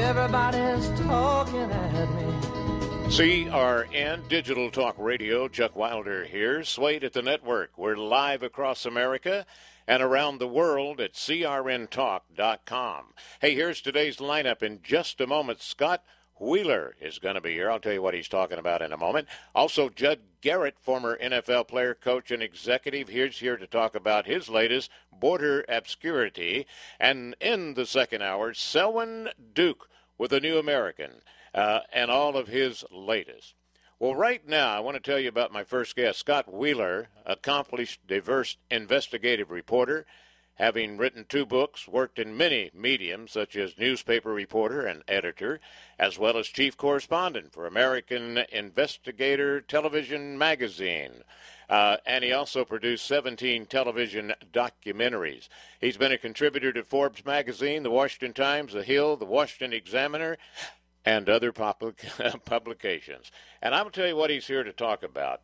Everybody's talking at me. CRN Digital Talk Radio, Chuck Wilder here. Swayed at the network. We're live across America and around the world at crntalk.com. Hey, here's today's lineup. In just a moment, Scott Wheeler is going to be here. I'll tell you what he's talking about in a moment. Also, Judd Garrett, former NFL player, coach, and executive, he's here to talk about his latest, Border Obscurity. And in the second hour, Selwyn Duke with The New American and all of his latest. Well, right now, I want to tell you about my first guest, Scott Wheeler, accomplished, diverse investigative reporter, having written 2 books, worked in many mediums, such as newspaper reporter and editor, as well as chief correspondent for American Investigator Television Magazine. And he also produced 17 television documentaries. He's been a contributor to Forbes Magazine, The Washington Times, The Hill, The Washington Examiner, and other publications. And I will tell you what he's here to talk about.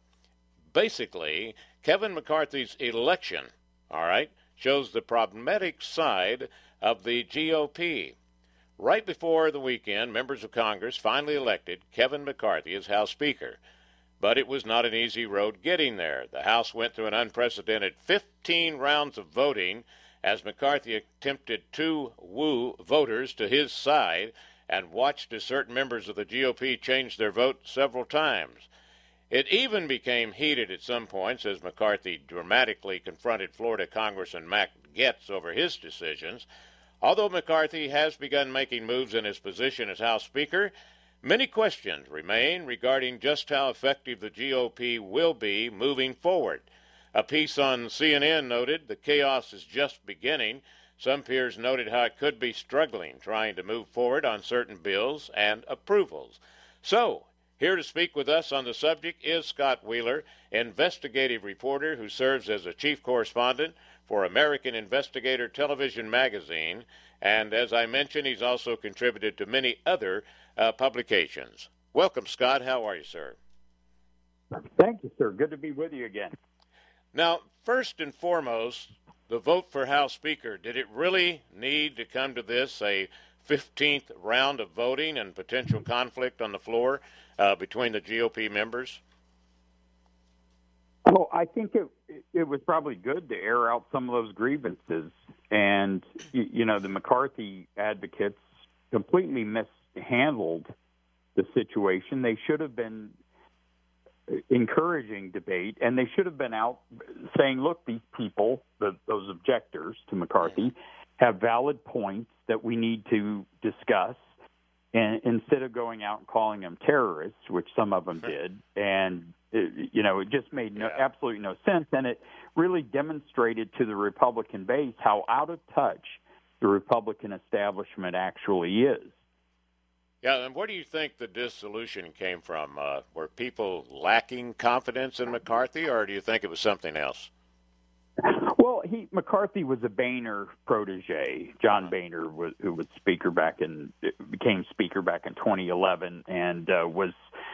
Basically, Kevin McCarthy's election, all right, shows the problematic side of the GOP. Right before the weekend, members of Congress finally elected Kevin McCarthy as House Speaker. But it was not an easy road getting there. The House went through an unprecedented 15 rounds of voting as McCarthy attempted to woo voters to his side and watched as certain members of the GOP changed their vote several times. It even became heated at some points as McCarthy dramatically confronted Florida Congressman Matt Gaetz over his decisions. Although McCarthy has begun making moves in his position as House Speaker, many questions remain regarding just how effective the GOP will be moving forward. A piece on CNN noted the chaos is just beginning. Some peers noted how it could be struggling trying to move forward on certain bills and approvals. So, here to speak with us on the subject is Scott Wheeler, investigative reporter who serves as a chief correspondent for American Investigator Television Magazine. And as I mentioned, he's also contributed to many other publications. Welcome, Scott. How are you, sir? Thank you, sir. Good to be with you again. Now, first and foremost, the vote for House Speaker, did it really need to come to this, a 15th round of voting and potential conflict on the floor between the GOP members? Oh, I think it was probably good to air out some of those grievances. And, you know, the McCarthy advocates completely mishandled the situation. They should have been encouraging debate, and they should have been out saying, look, these people, those objectors to McCarthy, have valid points that we need to discuss, and instead of going out and calling them terrorists, which some of them did, and it just made absolutely no sense, and it really demonstrated to the Republican base how out of touch the Republican establishment actually is. Yeah, and where do you think the dissolution came from? Were people lacking confidence in McCarthy, or do you think it was something else? Well, McCarthy was a Boehner protege. John Boehner, who was became speaker back in 2011, and was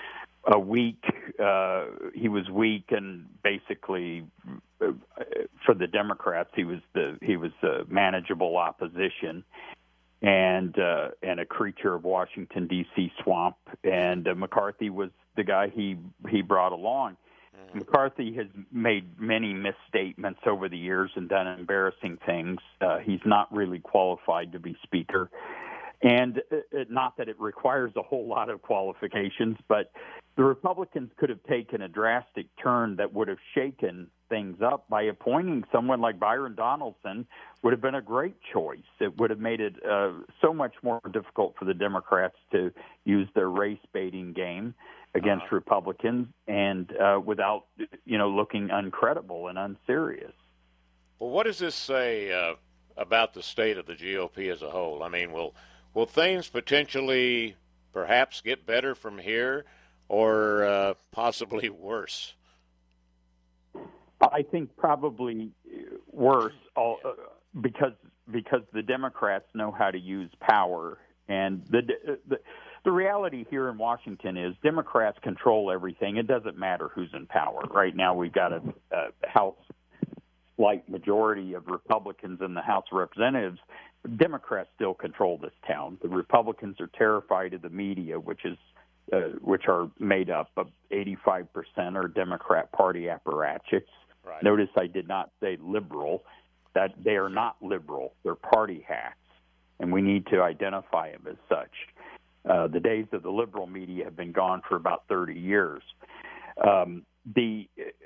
he was weak, and basically for the Democrats, he was a manageable opposition. And a creature of Washington, D.C. swamp. And McCarthy was the guy he brought along. Mm-hmm. McCarthy has made many misstatements over the years and done embarrassing things. He's not really qualified to be Speaker. And not that it requires a whole lot of qualifications, but the Republicans could have taken a drastic turn that would have shaken things up by appointing someone like Byron Donaldson. Would have been a great choice. It would have made it so much more difficult for the Democrats to use their race-baiting game against Republicans and without, looking uncredible and unserious. Well, what does this say about the state of the GOP as a whole? I mean, will things potentially perhaps get better from here or possibly worse? I think probably worse because the Democrats know how to use power. And the reality here in Washington is Democrats control everything. It doesn't matter who's in power. Right now we've got a House slight majority of Republicans in the House of Representatives. Democrats still control this town. The Republicans are terrified of the media, which are made up of 85% are Democrat Party apparatchiks. Right. Notice I did not say liberal. That they are not liberal. They're party hacks, and we need to identify them as such. The days of the liberal media have been gone for about 30 years. The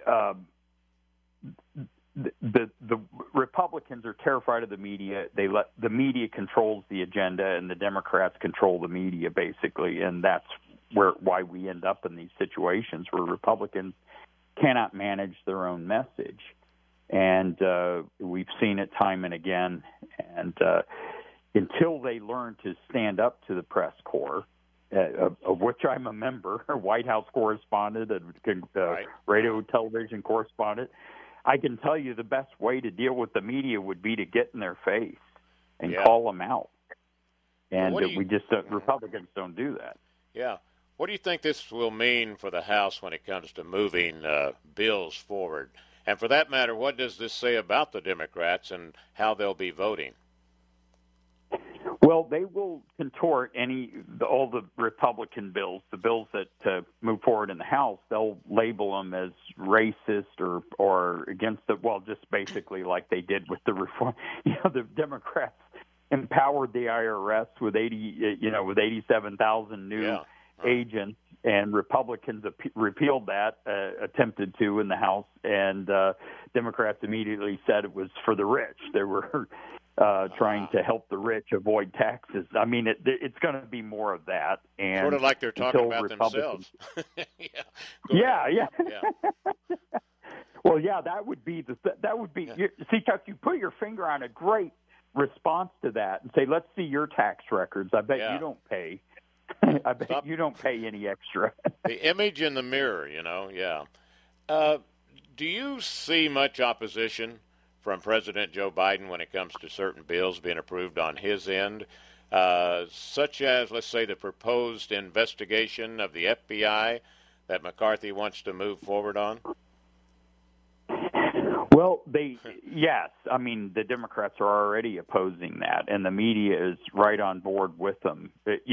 Republicans are terrified of the media. They let the media controls the agenda, and the Democrats control the media basically, and that's why we end up in these situations where Republicans cannot manage their own message. And we've seen it time and again. And until they learn to stand up to the press corps, of which I'm a member, White House correspondent, right. radio, television correspondent, I can tell you the best way to deal with the media would be to get in their face and call them out. And Republicans don't do that. Yeah. What do you think this will mean for the House when it comes to moving bills forward? And for that matter, what does this say about the Democrats and how they'll be voting? Well, they will contort all the Republican bills, the bills that move forward in the House. They'll label them as racist or against just basically like they did with the reform. The Democrats empowered the IRS with 87,000 new agents, and Republicans repealed that, attempted to in the House, and Democrats immediately said it was for the rich. They were trying to help the rich avoid taxes. I mean, it's going to be more of that. And sort of like they're talking about themselves. Yeah. Well, that would be see, Chuck, you put your finger on a great response to that and say, let's see your tax records. I bet you don't pay. I bet you don't pay any extra. The image in the mirror, do you see much opposition from President Joe Biden when it comes to certain bills being approved on his end, such as, let's say, the proposed investigation of the FBI that McCarthy wants to move forward on? Well, yes. I mean, the Democrats are already opposing that, and the media is right on board with them.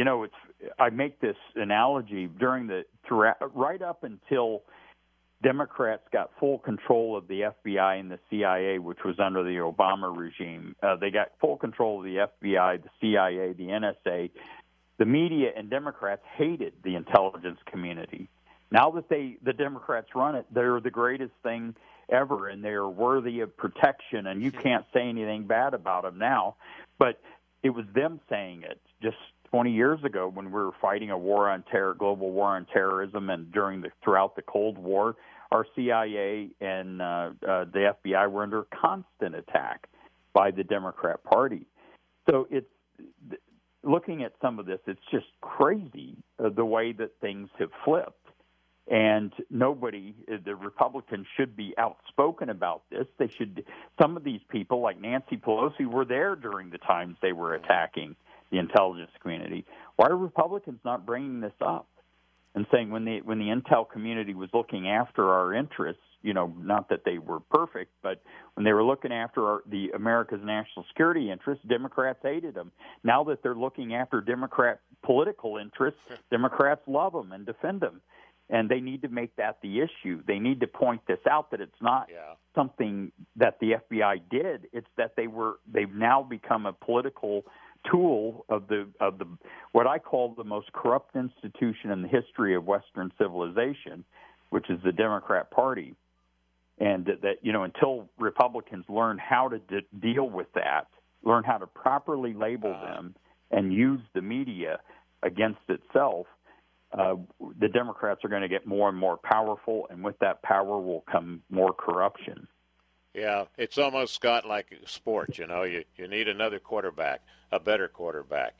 I make this analogy right up until Democrats got full control of the FBI and the CIA, which was under the Obama regime. They got full control of the FBI, the CIA, the NSA. The media and Democrats hated the intelligence community. Now that the Democrats run it, they're the greatest thing ever, and they're worthy of protection, and you can't say anything bad about them now. But it was them saying it just 20 years ago when we were fighting a war on terror, global war on terrorism, and throughout the Cold War, our CIA and the FBI were under constant attack by the Democrat Party. So it's looking at some of this, it's just crazy the way that things have flipped. And the Republicans should be outspoken about this. Some of these people, like Nancy Pelosi, were there during the times they were attacking the intelligence community. Why are Republicans not bringing this up and saying when the intel community was looking after our interests, not that they were perfect, but when they were looking after the America's national security interests, Democrats hated them. Now that they're looking after Democrat political interests, Democrats love them and defend them. And they need to make that the issue. They need to point this out, that it's not something that the FBI did. It's that they've now become a political tool of the what I call the most corrupt institution in the history of Western civilization, which is the Democrat Party. And that until Republicans learn how to deal with that, learn how to properly label them and use the media against itself, the Democrats are going to get more and more powerful, and with that power will come more corruption. Yeah, it's almost got like sports, you need another quarterback, a better quarterback,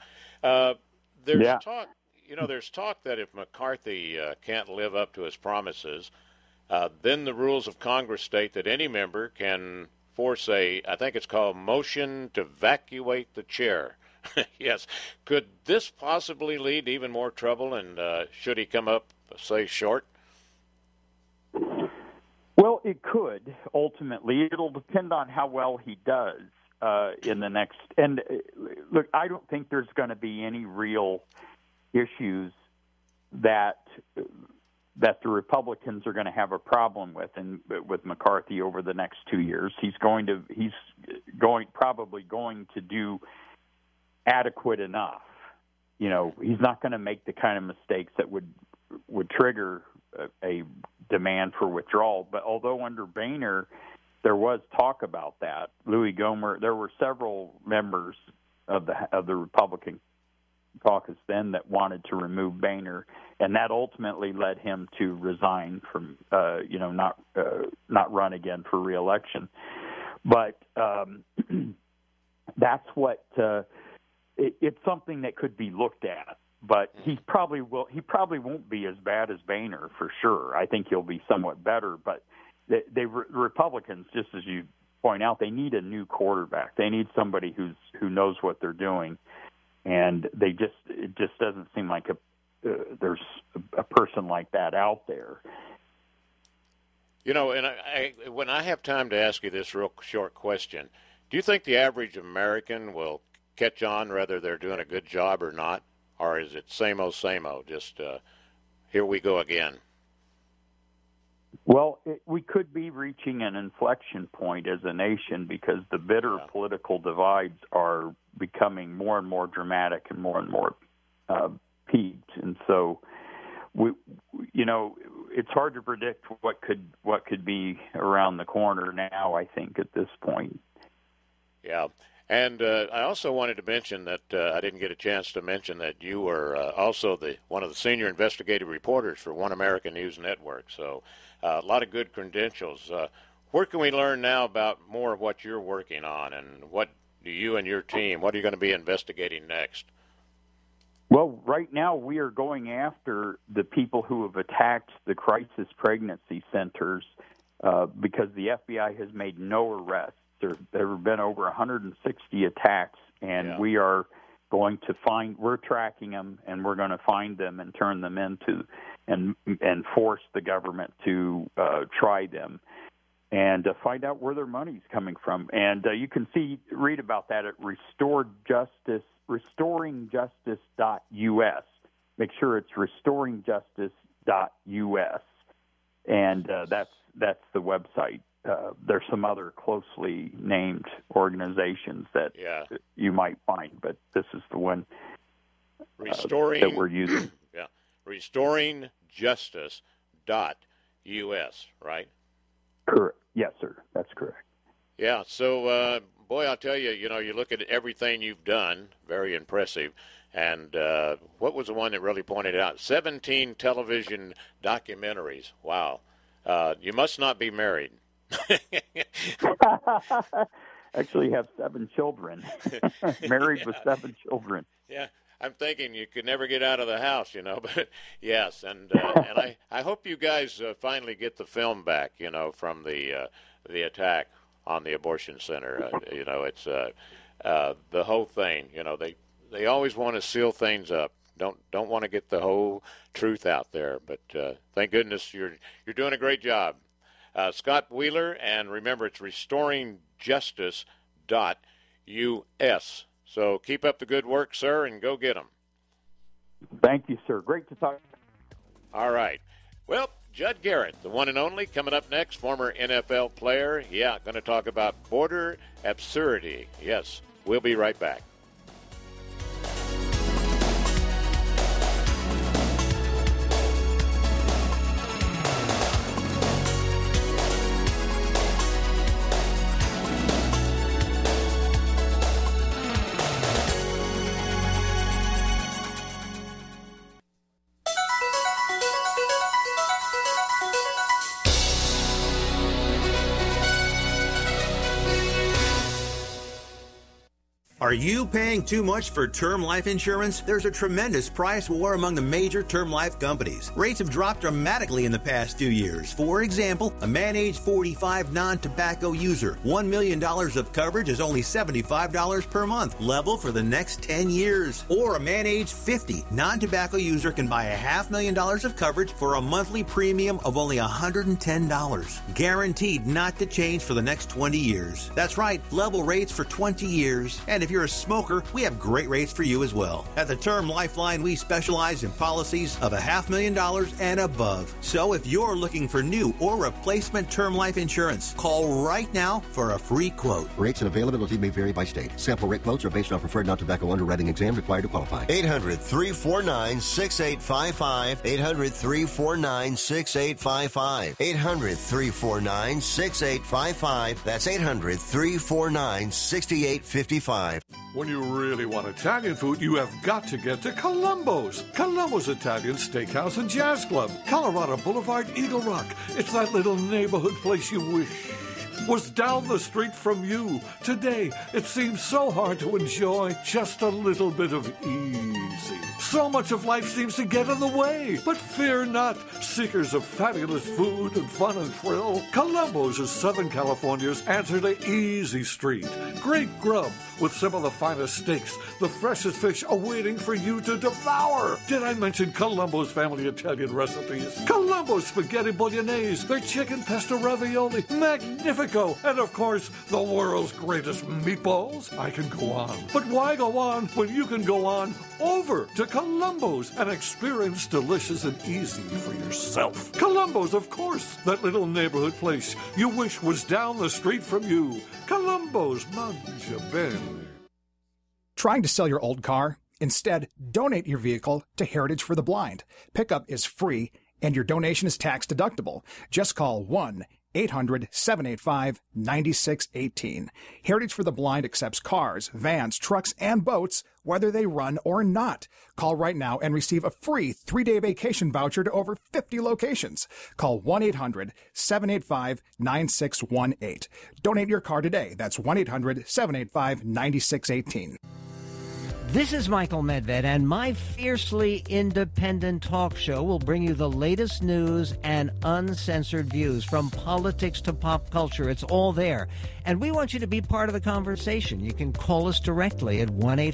There's talk, there's talk that if McCarthy can't live up to his promises, then the rules of Congress state that any member can force I think it's called motion to evacuate the chair. Yes. Could this possibly lead to even more trouble, and should he come up, say, short? Well, it could, ultimately. It'll depend on how well he does. in the next. And look, I don't think there's going to be any real issues that the Republicans are going to have a problem with McCarthy over the next 2 years. He's probably going to do adequate enough. You know, he's not going to make the kind of mistakes that would trigger a demand for withdrawal. But although under Boehner there was talk about that, Louis Gohmert, there were several members of the Republican caucus then that wanted to remove Boehner, and that ultimately led him to resign from, not run again for re-election. But that's what it's something that could be looked at. But he probably won't be as bad as Boehner for sure. I think he'll be somewhat better. But the Republicans, just as you point out, they need a new quarterback. They need somebody who knows what they're doing, and it just doesn't seem like there's a person like that out there. You know, and when I have time to ask you this real short question, do you think the average American will catch on whether they're doing a good job or not? Or is it same old, just here we go again? Well, we could be reaching an inflection point as a nation because the bitter political divides are becoming more and more dramatic and more peaked. And so, it's hard to predict what could be around the corner now, I think, at this point. Yeah. And I also wanted to mention that I didn't get a chance to mention that you were also one of the senior investigative reporters for One American News Network. So a lot of good credentials. Where can we learn now about more of what you're working on, and what do you and your team, what are you going to be investigating next? Well, right now we are going after the people who have attacked the crisis pregnancy centers because the FBI has made no arrests. There have been over 160 attacks, and we are going to we're tracking them, and we're going to find them and turn them into and force the government to try them and find out where their money's coming from. And you can read about that at restoringjustice.us. Make sure it's restoringjustice.us, and that's the website. There's some other closely named organizations that you might find, but this is the one that we're using. Yeah, restoringjustice.us, right? Correct. Yes, sir. That's correct. Yeah. So, boy, I'll tell you, you look at everything you've done, very impressive. And what was the one that really pointed out? 17 television documentaries. Wow. You must not be married. Actually have 7 children. Married with 7 children. Yeah, I'm thinking you could never get out of the house, but yes, and I hope you guys finally get the film back, from the attack on the abortion center. It's the whole thing. They always want to seal things up. Don't want to get the whole truth out there. But thank goodness you're doing a great job. Scott Wheeler, and remember, it's restoringjustice.us. So keep up the good work, sir, and go get them. Thank you, sir. Great to talk. All right. Well, Judd Garrett, the one and only, coming up next, former NFL player. Yeah, going to talk about border absurdity. Yes, we'll be right back. Are Are you paying too much for term life insurance? There's a tremendous price war among the major term life companies. Rates have dropped dramatically in the past few years. For example, a man age 45 non-tobacco user, $1 million of coverage is only $75 per month, level for the next 10 years. Or a man age 50 non-tobacco user can buy $500,000 of coverage for a monthly premium of only $110. Guaranteed not to change for the next 20 years. That's right, level rates for 20 years. And if you're a smoker, we have great rates for you as well. At the Term Lifeline, we specialize in policies of $500,000 and above. So if you're looking for new or replacement term life insurance, call right now for a free quote. Rates and availability may vary by state. Sample rate quotes are based on preferred non-tobacco underwriting exam required to qualify. 800-349-6855. 800-349-6855. 800-349-6855. That's 800-349-6855. When you really want Italian food, you have got to get to Columbo's. Columbo's Italian Steakhouse and Jazz Club. Colorado Boulevard, Eagle Rock. It's that little neighborhood place you wish was down the street from you. Today, it seems so hard to enjoy just a little bit of easy. So much of life seems to get in the way. But fear not, seekers of fabulous food and fun and thrill. Columbo's is Southern California's answer to Easy Street. Great grub with some of the finest steaks, the freshest fish awaiting for you to devour. Did I mention Columbo's family Italian recipes? Columbo's spaghetti bolognese, their chicken pesto ravioli, magnifico, and of course, the world's greatest meatballs. I can go on. But why go on when you can go on over to Columbo's and experience delicious and easy for yourself? Columbo's, of course, that little neighborhood place you wish was down the street from you. Columbo's, mangia bene. Trying to sell your old car? Instead, donate your vehicle to Heritage for the Blind. Pickup is free, and your donation is tax deductible. Just call 1-800-785-9618. Heritage for the Blind accepts cars, vans, trucks, and boats, whether they run or not. Call right now and receive a free 3-day vacation voucher to over 50 locations. Call 1-800-785-9618. Donate your car today. That's 1-800-785-9618. This is Michael Medved, and my fiercely independent talk show will bring you the latest news and uncensored views from politics to pop culture. It's all there. And we want you to be part of the conversation. You can call us directly at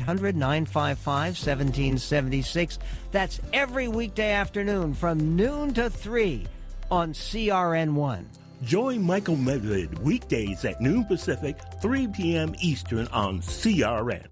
1-800-955-1776. That's every weekday afternoon from noon to 3 on CRN1. Join Michael Medved weekdays at noon Pacific, 3 p.m. Eastern on CRN.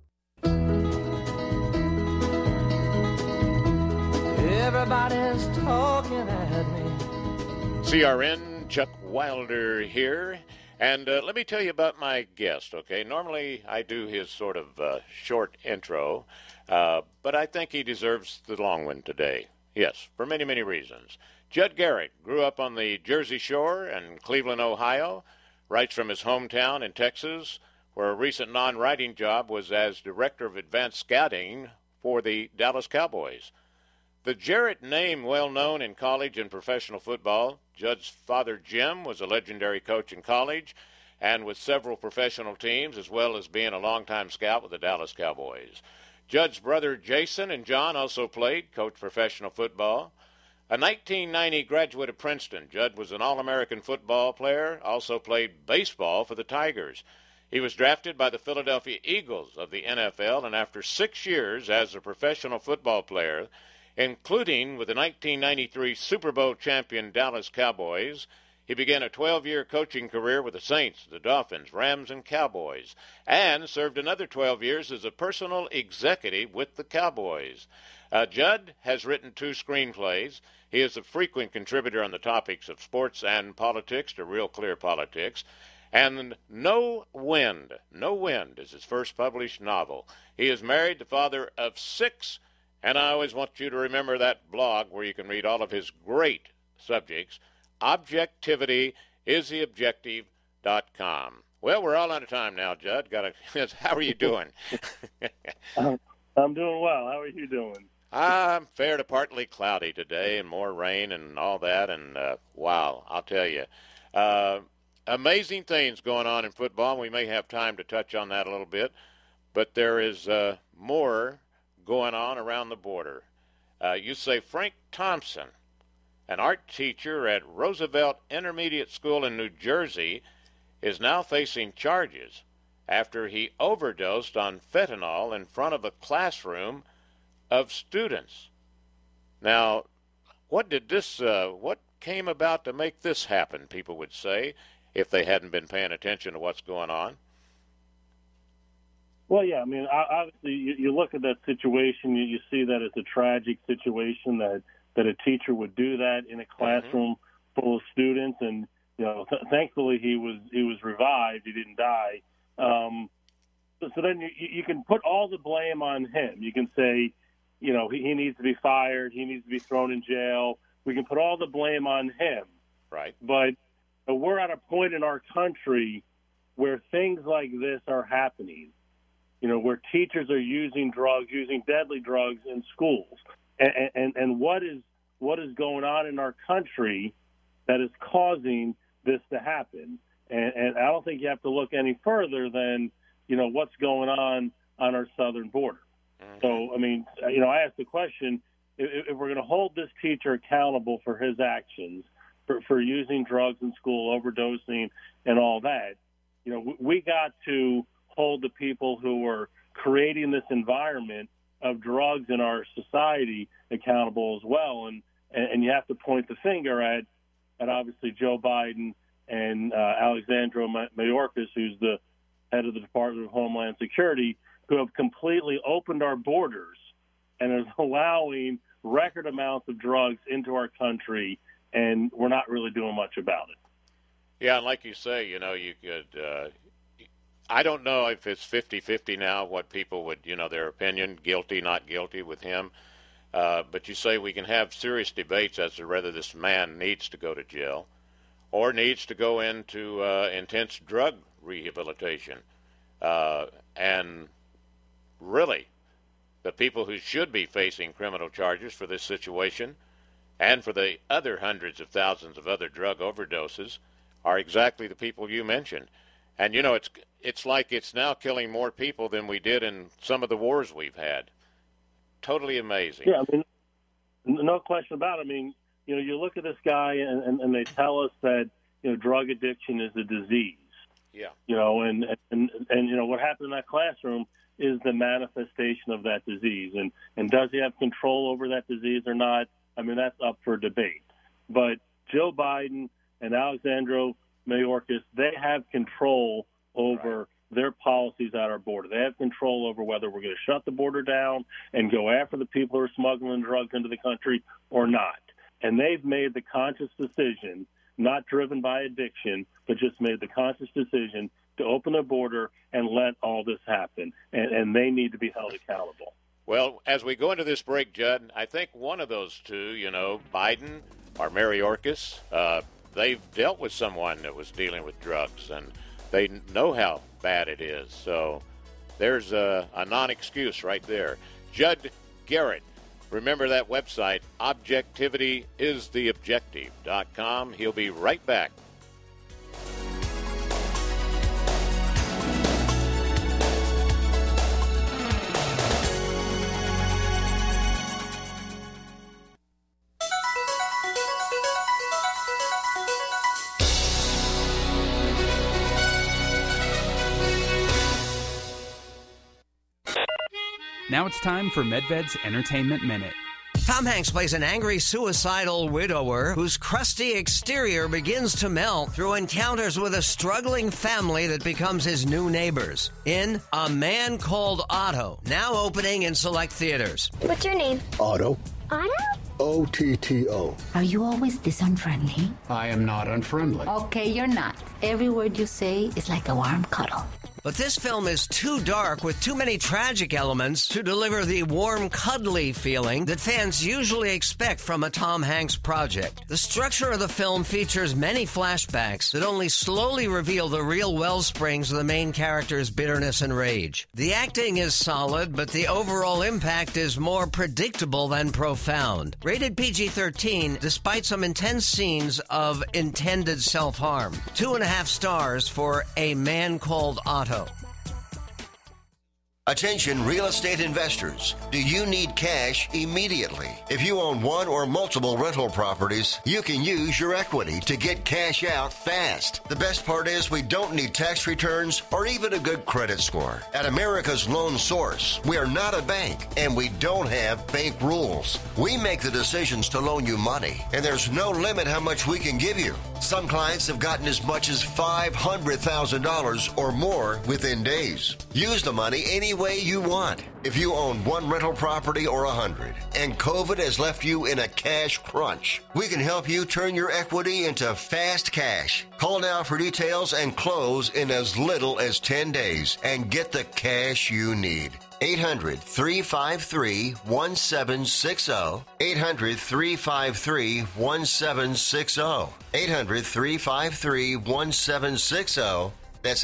Everybody's talking at me. CRN, Chuck Wilder here. And let me tell you about my guest, okay? Normally I do his sort of short intro, but I think he deserves the long one today. Yes, for many, many reasons. Judd Garrett grew up on the Jersey Shore in Cleveland, Ohio, writes from his hometown in Texas, where a recent non-writing job was as Director of Advanced Scouting for the Dallas Cowboys. The Jarrett name well known in college and professional football. Judd's father, Jim, was a legendary coach in college and with several professional teams, as well as being a longtime scout with the Dallas Cowboys. Judd's brother, Jason, and John also played, coached professional football. A 1990 graduate of Princeton, Judd was an All-American football player, also played baseball for the Tigers. He was drafted by the Philadelphia Eagles of the NFL, and after 6 years as a professional football player, including with the 1993 Super Bowl champion Dallas Cowboys, he began a 12-year coaching career with the Saints, the Dolphins, Rams, and Cowboys, and served another 12 years as a personal executive with the Cowboys. Judd has written 2 screenplays. He is a frequent contributor on the topics of sports and politics to Real Clear Politics. And No Wind is his first published novel. He is married, the father of 6, and I always want you to remember that blog where you can read all of his great subjects, objectivityistheobjective.com. Well, we're all out of time now, Judd. How are you doing? I'm doing well. How are you doing? I'm fair to partly cloudy today and more rain and all that. And, wow, I'll tell you. Amazing things going on in football. We may have time to touch on that a little bit. but there is more going on around the border. You say Frank Thompson, an art teacher at Roosevelt Intermediate School in New Jersey, is now facing charges after he overdosed on fentanyl in front of a classroom of students. Now, what came about to make this happen, people would say, if they hadn't been paying attention to what's going on? Well, yeah, I mean, obviously, you look at that situation, you see that it's a tragic situation that a teacher would do that in a classroom full of students, and thankfully he was revived, he didn't die. So then you can put all the blame on him. You can say, he needs to be fired, he needs to be thrown in jail. We can put all the blame on him. Right. But we're at a point in our country where things like this are happening. Where teachers are using deadly drugs in schools, and what is going on in our country that is causing this to happen? And I don't think you have to look any further than what's going on our southern border. So, I mean, I asked the question: if we're going to hold this teacher accountable for his actions, for using drugs in school, overdosing, and all that, we got to hold the people who are creating this environment of drugs in our society accountable as well. And you have to point the finger at obviously Joe Biden and Alexandria Mayorkas, who's the head of the Department of Homeland Security, who have completely opened our borders and is allowing record amounts of drugs into our country, and we're not really doing much about it. Yeah, and like you say, you could I don't know if it's 50-50 now, what people would, their opinion, guilty, not guilty with him. But you say we can have serious debates as to whether this man needs to go to jail or needs to go into intense drug rehabilitation. And really, the people who should be facing criminal charges for this situation and for the other hundreds of thousands of other drug overdoses are exactly the people you mentioned. And, it's like it's now killing more people than we did in some of the wars we've had. Totally amazing. Yeah, I mean, no question about it. I mean, you look at this guy and they tell us that, drug addiction is a disease. Yeah. And what happened in that classroom is the manifestation of that disease. And does he have control over that disease or not? I mean, that's up for debate. But Joe Biden and Alexandria Mayorkas, they have control over their policies at our border. They have control over whether we're going to shut the border down and go after the people who are smuggling drugs into the country or not. And they've made the conscious decision, not driven by addiction, but just made the conscious decision to open the border and let all this happen. And they need to be held accountable. Well, as we go into this break, Judd, I think one of those two, Biden or Mayorkas, they've dealt with someone that was dealing with drugs, and they know how bad it is. So there's a non-excuse right there. Judd Garrett, remember that website, objectivityistheobjective.com. He'll be right back. Now it's time for Medved's Entertainment Minute. Tom Hanks plays an angry, suicidal widower whose crusty exterior begins to melt through encounters with a struggling family that becomes his new neighbors in A Man Called Otto, now opening in select theaters. What's your name? Otto. Otto? O-T-T-O. Are you always this unfriendly? I am not unfriendly. Okay, you're not. Every word you say is like a warm cuddle. But this film is too dark with too many tragic elements to deliver the warm, cuddly feeling that fans usually expect from a Tom Hanks project. The structure of the film features many flashbacks that only slowly reveal the real wellsprings of the main character's bitterness and rage. The acting is solid, but the overall impact is more predictable than profound. Rated PG-13, despite some intense scenes of intended self-harm. 2.5 stars for A Man Called Otto. Attention real estate investors. Do you need cash immediately? If you own one or multiple rental properties, you can use your equity to get cash out fast. The best part is we don't need tax returns or even a good credit score. At America's Loan Source, we are not a bank and we don't have bank rules. We make the decisions to loan you money, and there's no limit how much we can give you. Some clients have gotten as much as $500,000 or more within days. Use the money any way you want. If you own one rental property or 100 and COVID has left you in a cash crunch, we can help you turn your equity into fast cash. Call now for details and close in as little as 10 days and get the cash you need. 800-353-1760. 800-353-1760. 800-353-1760. That's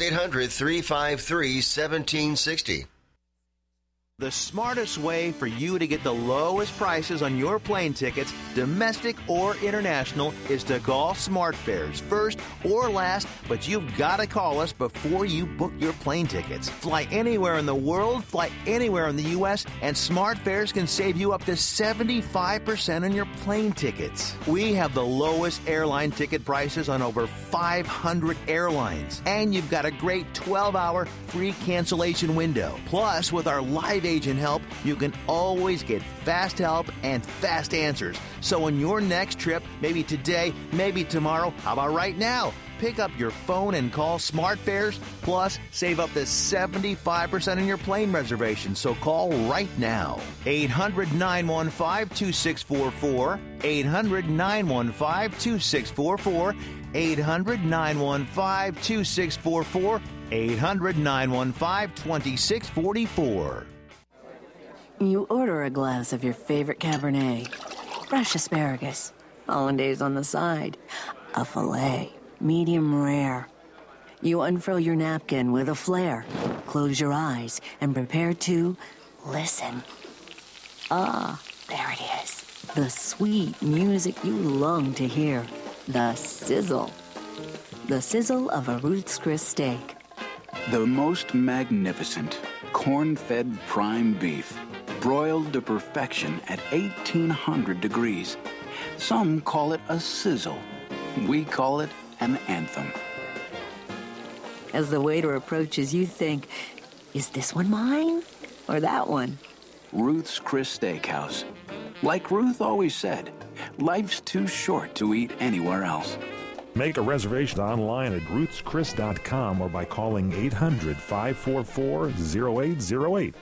800-353-1760. The smartest way for you to get the lowest prices on your plane tickets, domestic or international, is to call SmartFares first or last, but you've got to call us before you book your plane tickets. Fly anywhere in the world, fly anywhere in the U.S., and SmartFares can save you up to 75% on your plane tickets. We have the lowest airline ticket prices on over 500 airlines, and you've got a great 12-hour free cancellation window. Plus, with our live agent help, you can always get fast help and fast answers. So on your next trip, maybe today, maybe tomorrow, how about right now? Pick up your phone and call SmartFares, plus save up to 75% on your plane reservation. So call right now. 800-915-2644. 800-915-2644. 800-915-2644. 800-915-2644. You order a glass of your favorite Cabernet, fresh asparagus, hollandaise on the side, a filet, medium rare. You unfurl your napkin with a flair, close your eyes, and prepare to listen. Ah, there it is. The sweet music you long to hear. The sizzle. The sizzle of a Ruth's Chris steak. The most magnificent corn-fed prime beef, broiled to perfection at 1,800 degrees. Some call it a sizzle. We call it an anthem. As the waiter approaches, you think, is this one mine or that one? Ruth's Chris Steakhouse. Like Ruth always said, life's too short to eat anywhere else. Make a reservation online at ruthschris.com or by calling 800-544-0808.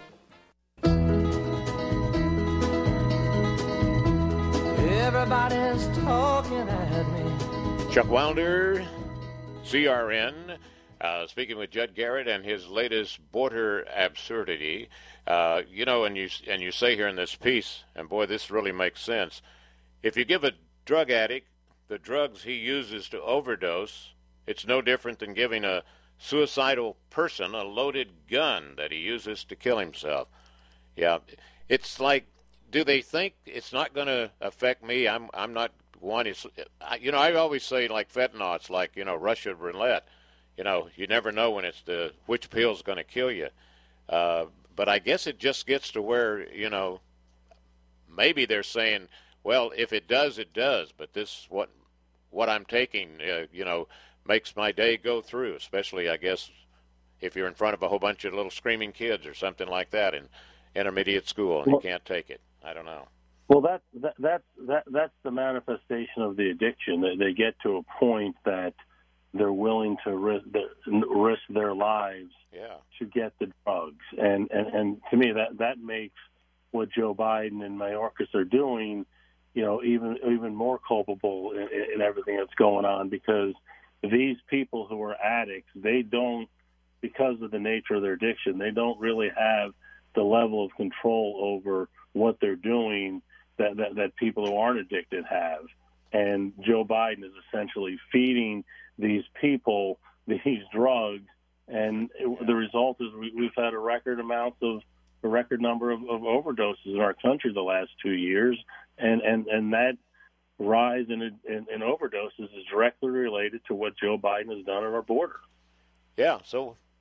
Everybody's talking at me. Chuck Wilder, CRN, speaking with Judd Garrett and his latest border absurdity. You know, and you say here in this piece, and boy, this really makes sense. If you give a drug addict the drugs he uses to overdose, it's no different than giving a suicidal person a loaded gun that he uses to kill himself. Yeah, it's like, do they think it's not going to affect me? I'm not one. You know, I always say, like fentanyl, it's like, you know, Russian roulette. You know, you never know when which pill's going to kill you. But I guess it just gets to where, you know, maybe they're saying, well, if it does, it does. But this, what I'm taking, you know, makes my day go through, especially, I guess, if you're in front of a whole bunch of little screaming kids or something like that in intermediate school and you can't take it. I don't know. Well, that's the manifestation of the addiction. They get to a point that they're willing to risk their lives to get the drugs, and to me that makes what Joe Biden and Mayorkas are doing, you know, even more culpable in everything that's going on, because these people who are addicts, they don't, because of the nature of their addiction, they don't really have the level of control over what they're doing that people who aren't addicted have. And Joe Biden is essentially feeding these people these drugs, and the result is we've had a record number of overdoses in our country the last 2 years, and that rise in overdoses is directly related to what Joe Biden has done at our border. Yeah, so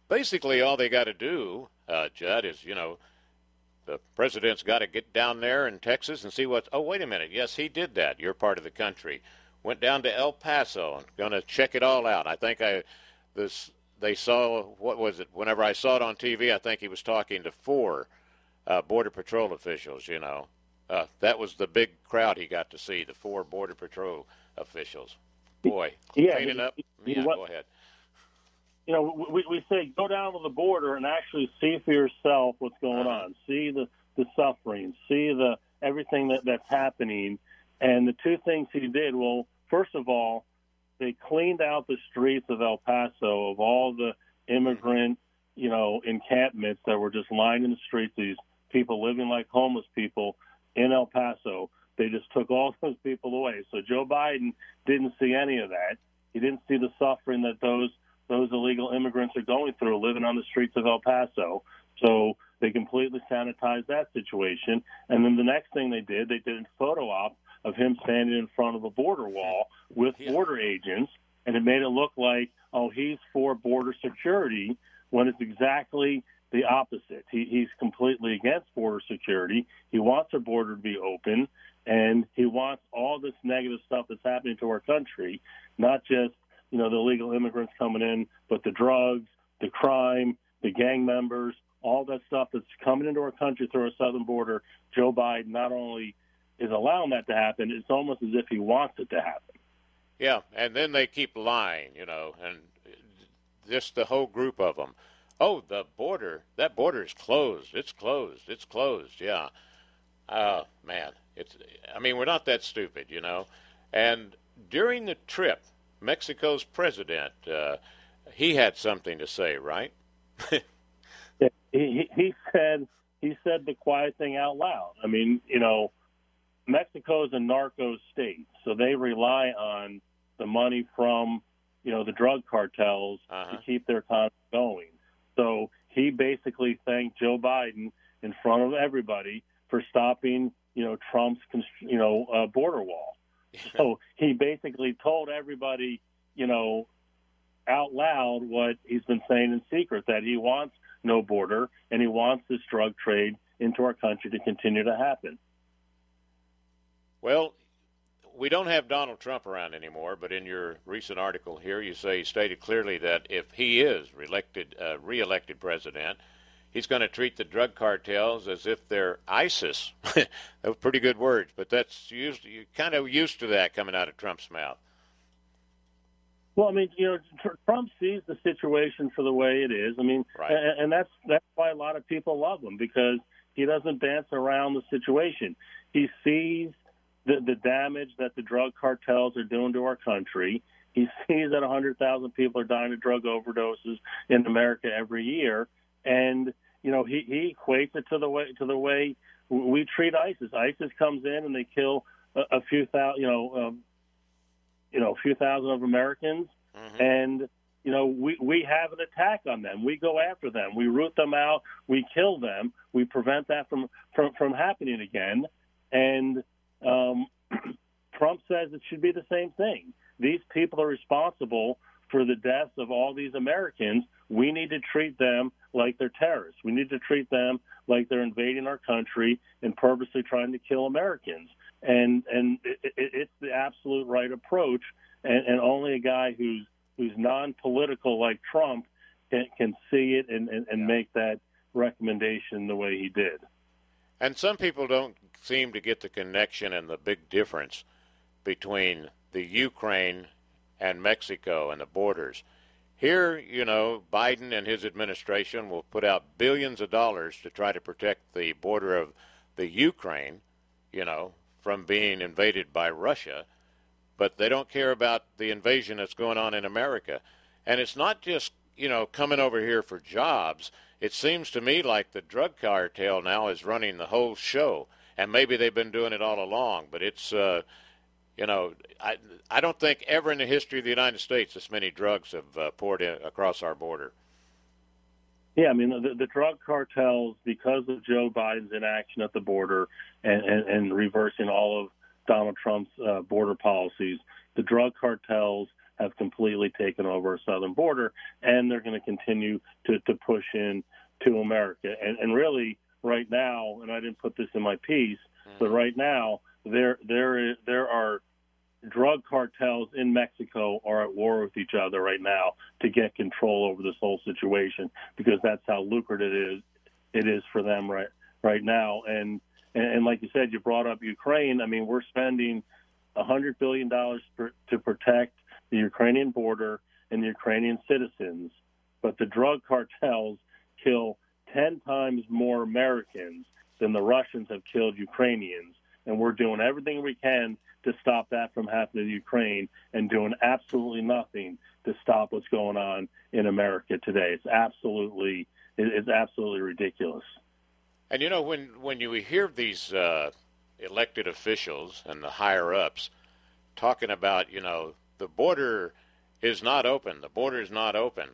basically all they got to do, Judd, is, the president's got to get down there in Texas and see oh, wait a minute. Yes, he did that. Your part of the country. Went down to El Paso and going to check it all out. I think they saw, what was it? Whenever I saw it on TV, I think he was talking to 4 Border Patrol officials, that was the big crowd he got to see, the 4 Border Patrol officials. Boy, cleaning up. Go ahead. We say go down to the border and actually see for yourself what's going on. See the suffering. See everything that's happening. And the 2 things he did, well, first of all, they cleaned out the streets of El Paso of all the immigrant, encampments that were just lining the streets, these people living like homeless people in El Paso. They just took all those people away. So Joe Biden didn't see any of that. He didn't see the suffering that those illegal immigrants are going through living on the streets of El Paso. So they completely sanitized that situation. And then the next thing they did a photo op of him standing in front of a border wall with border agents, and it made it look like, oh, he's for border security, when it's exactly the opposite. He's completely against border security. He wants our border to be open, and he wants all this negative stuff that's happening to our country, not just, the illegal immigrants coming in, but the drugs, the crime, the gang members, all that stuff that's coming into our country through our southern border. Joe Biden not only is allowing that to happen, it's almost as if he wants it to happen. Yeah, and then they keep lying, and just the whole group of them. Oh, that border is closed. It's closed, yeah. Man, we're not that stupid, And during the trip, Mexico's president, he had something to say, right? He said the quiet thing out loud. Mexico is a narco state, so they rely on the money from, the drug cartels to keep their economy going. So he basically thanked Joe Biden in front of everybody for stopping, Trump's, border wall. So he basically told everybody, out loud what he's been saying in secret, that he wants no border and he wants this drug trade into our country to continue to happen. Well, we don't have Donald Trump around anymore, but in your recent article here, you say he stated clearly that if he is reelected president, he's going to treat the drug cartels as if they're ISIS. Those are pretty good words, but you're kind of used to that coming out of Trump's mouth. Well, Trump sees the situation for the way it is. Right. And that's why a lot of people love him, because he doesn't dance around the situation. He sees the damage that the drug cartels are doing to our country. He sees that 100,000 people are dying of drug overdoses in America every year, and he equates it to the way we treat ISIS. ISIS comes in and they kill a few thousand, a few thousand of Americans, and we have an attack on them. We go after them. We root them out. We kill them. We prevent that from happening again. And Trump says it should be the same thing. These people are responsible for the deaths of all these Americans. We need to treat them like they're terrorists. We need to treat them like they're invading our country and purposely trying to kill Americans. And it's the absolute right approach. And only a guy who's non-political like Trump can see it and make that recommendation the way he did. And some people don't seem to get the connection and the big difference between the Ukraine and Mexico and the borders. Here, Biden and his administration will put out billions of dollars to try to protect the border of the Ukraine, from being invaded by Russia, but they don't care about the invasion that's going on in America. And it's not just, coming over here for jobs. It seems to me like the drug cartel now is running the whole show, and maybe they've been doing it all along, but it's, I don't think ever in the history of the United States this many drugs have poured in across our border. Yeah, the drug cartels, because of Joe Biden's inaction at the border and reversing all of Donald Trump's border policies, the drug cartels have completely taken over our southern border, and they're going to continue to push in to America. And really, right now, and I didn't put this in my piece, but right now there are drug cartels in Mexico are at war with each other right now to get control over this whole situation, because that's how lucrative it is for them right now. And like you said, you brought up Ukraine. I mean, we're spending $100 billion to protect the Ukrainian border and the Ukrainian citizens, but the drug cartels kill 10 times more Americans than the Russians have killed Ukrainians, and we're doing everything we can to stop that from happening to Ukraine, and doing absolutely nothing to stop what's going on in America today. It's absolutely ridiculous. And you know, when you hear these elected officials and the higher ups talking about, you know, the border is not open, the border is not open.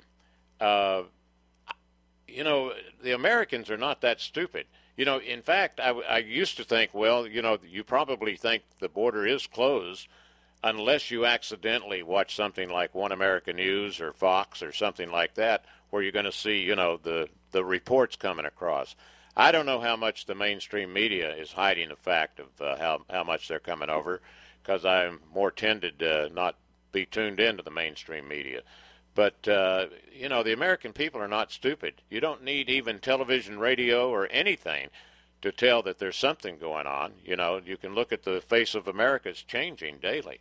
You know, the Americans are not that stupid. You know, in fact, I used to think, well, you know, you probably think the border is closed unless you accidentally watch something like One America News or Fox or something like that, where you're going to see, you know, the reports coming across. I don't know how much the mainstream media is hiding the fact of how much they're coming over, because I'm more tended to not be tuned into the mainstream media. But, you know, the American people are not stupid. You don't need even television, radio, or anything to tell that there's something going on. You know, you can look at the face of America. It's changing daily.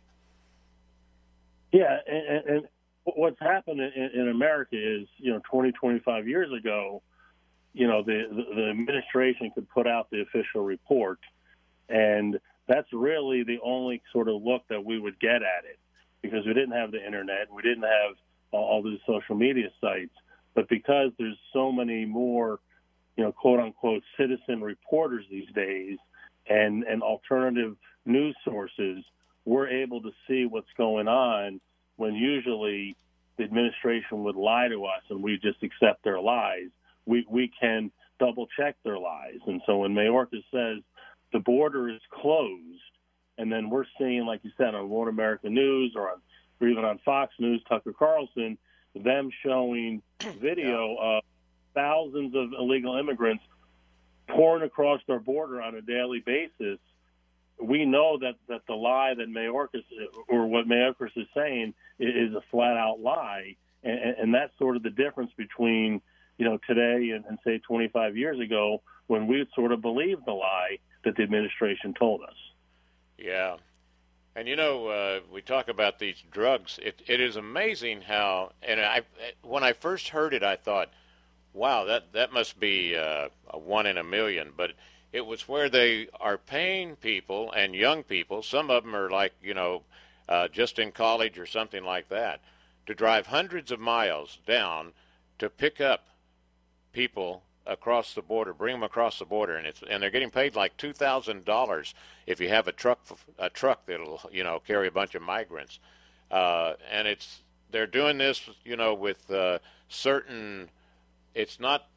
Yeah, and what's happened in America is, you know, 20, 25 years ago, you know, the administration could put out the official report, and that's really the only sort of look that we would get at it, because we didn't have the internet, we didn't have all these social media sites. But because there's so many more, you know, quote unquote citizen reporters these days, and alternative news sources, we're able to see what's going on, when usually the administration would lie to us and we just accept their lies. We can double check their lies. And so when Mayorkas says the border is closed, and then we're seeing, like you said, on One America News or even on Fox News, Tucker Carlson, them showing video of thousands of illegal immigrants pouring across our border on a daily basis, we know that the lie that Mayorkas, or what Mayorkas is saying, is a flat-out lie. And that's sort of the difference between, you know, today and say 25 years ago, when we sort of believed the lie that the administration told us. Yeah. And, you know, we talk about these drugs. It is amazing how, and when I first heard it, I thought, wow, that must be a 1 in a million. But it was where they are paying people, and young people, some of them are like, you know, just in college or something like that, to drive hundreds of miles down to pick up people across the border, bring them across the border, and they're getting paid like $2,000 if you have a truck that'll, you know, carry a bunch of migrants, and they're doing this, you know, with certain. It's not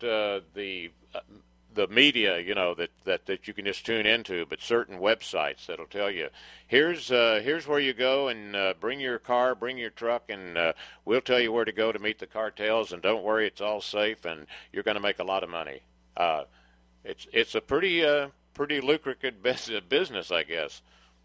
the media, you know, that you can just tune into, but certain websites that'll tell you, here's where you go, and bring your car, bring your truck, and we'll tell you where to go to meet the cartels, and don't worry, it's all safe, and you're going to make a lot of money. It's a pretty lucrative business, I guess.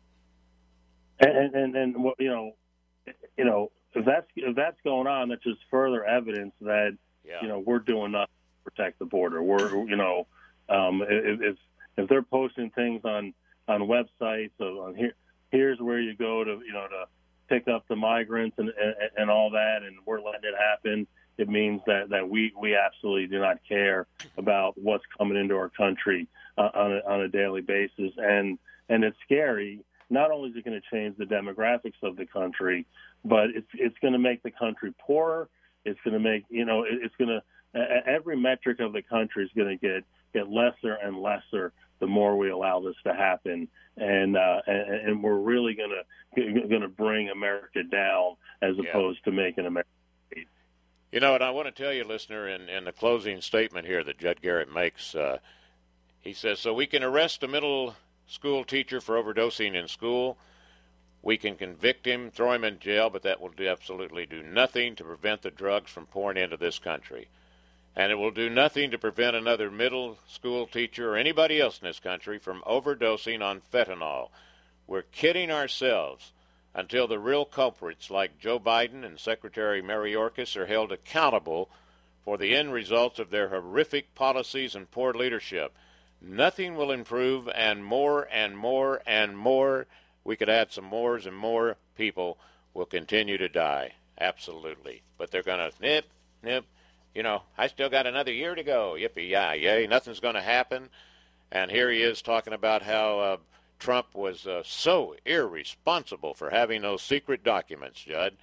And you know, if that's going on, that's just further evidence that you know, we're doing nothing to protect the border. We're, you know, if they're posting things on websites of here's where you go to, you know, to pick up the migrants and all that, and we're letting it happen, it means that we absolutely do not care about what's coming into our country on a daily basis, and it's scary. Not only is it going to change the demographics of the country, but it's going to make the country poorer. It's going to make, you know, it's going to, every metric of the country is going to get lesser and lesser the more we allow this to happen, and we're really going to bring America down as opposed to making America great. You know, and I want to tell you, listener, in the closing statement here that Judd Garrett makes, he says, so we can arrest a middle school teacher for overdosing in school. We can convict him, throw him in jail, but that will absolutely do nothing to prevent the drugs from pouring into this country. And it will do nothing to prevent another middle school teacher or anybody else in this country from overdosing on fentanyl. We're kidding ourselves until the real culprits like Joe Biden and Secretary Mayorkas are held accountable for the end results of their horrific policies and poor leadership. Nothing will improve, and more and more and more, we could add some mores and more people will continue to die. Absolutely. But they're going to nip. You know, I still got another year to go. Yippee-yay, nothing's going to happen. And here he is talking about how Trump was so irresponsible for having those secret documents, Judd.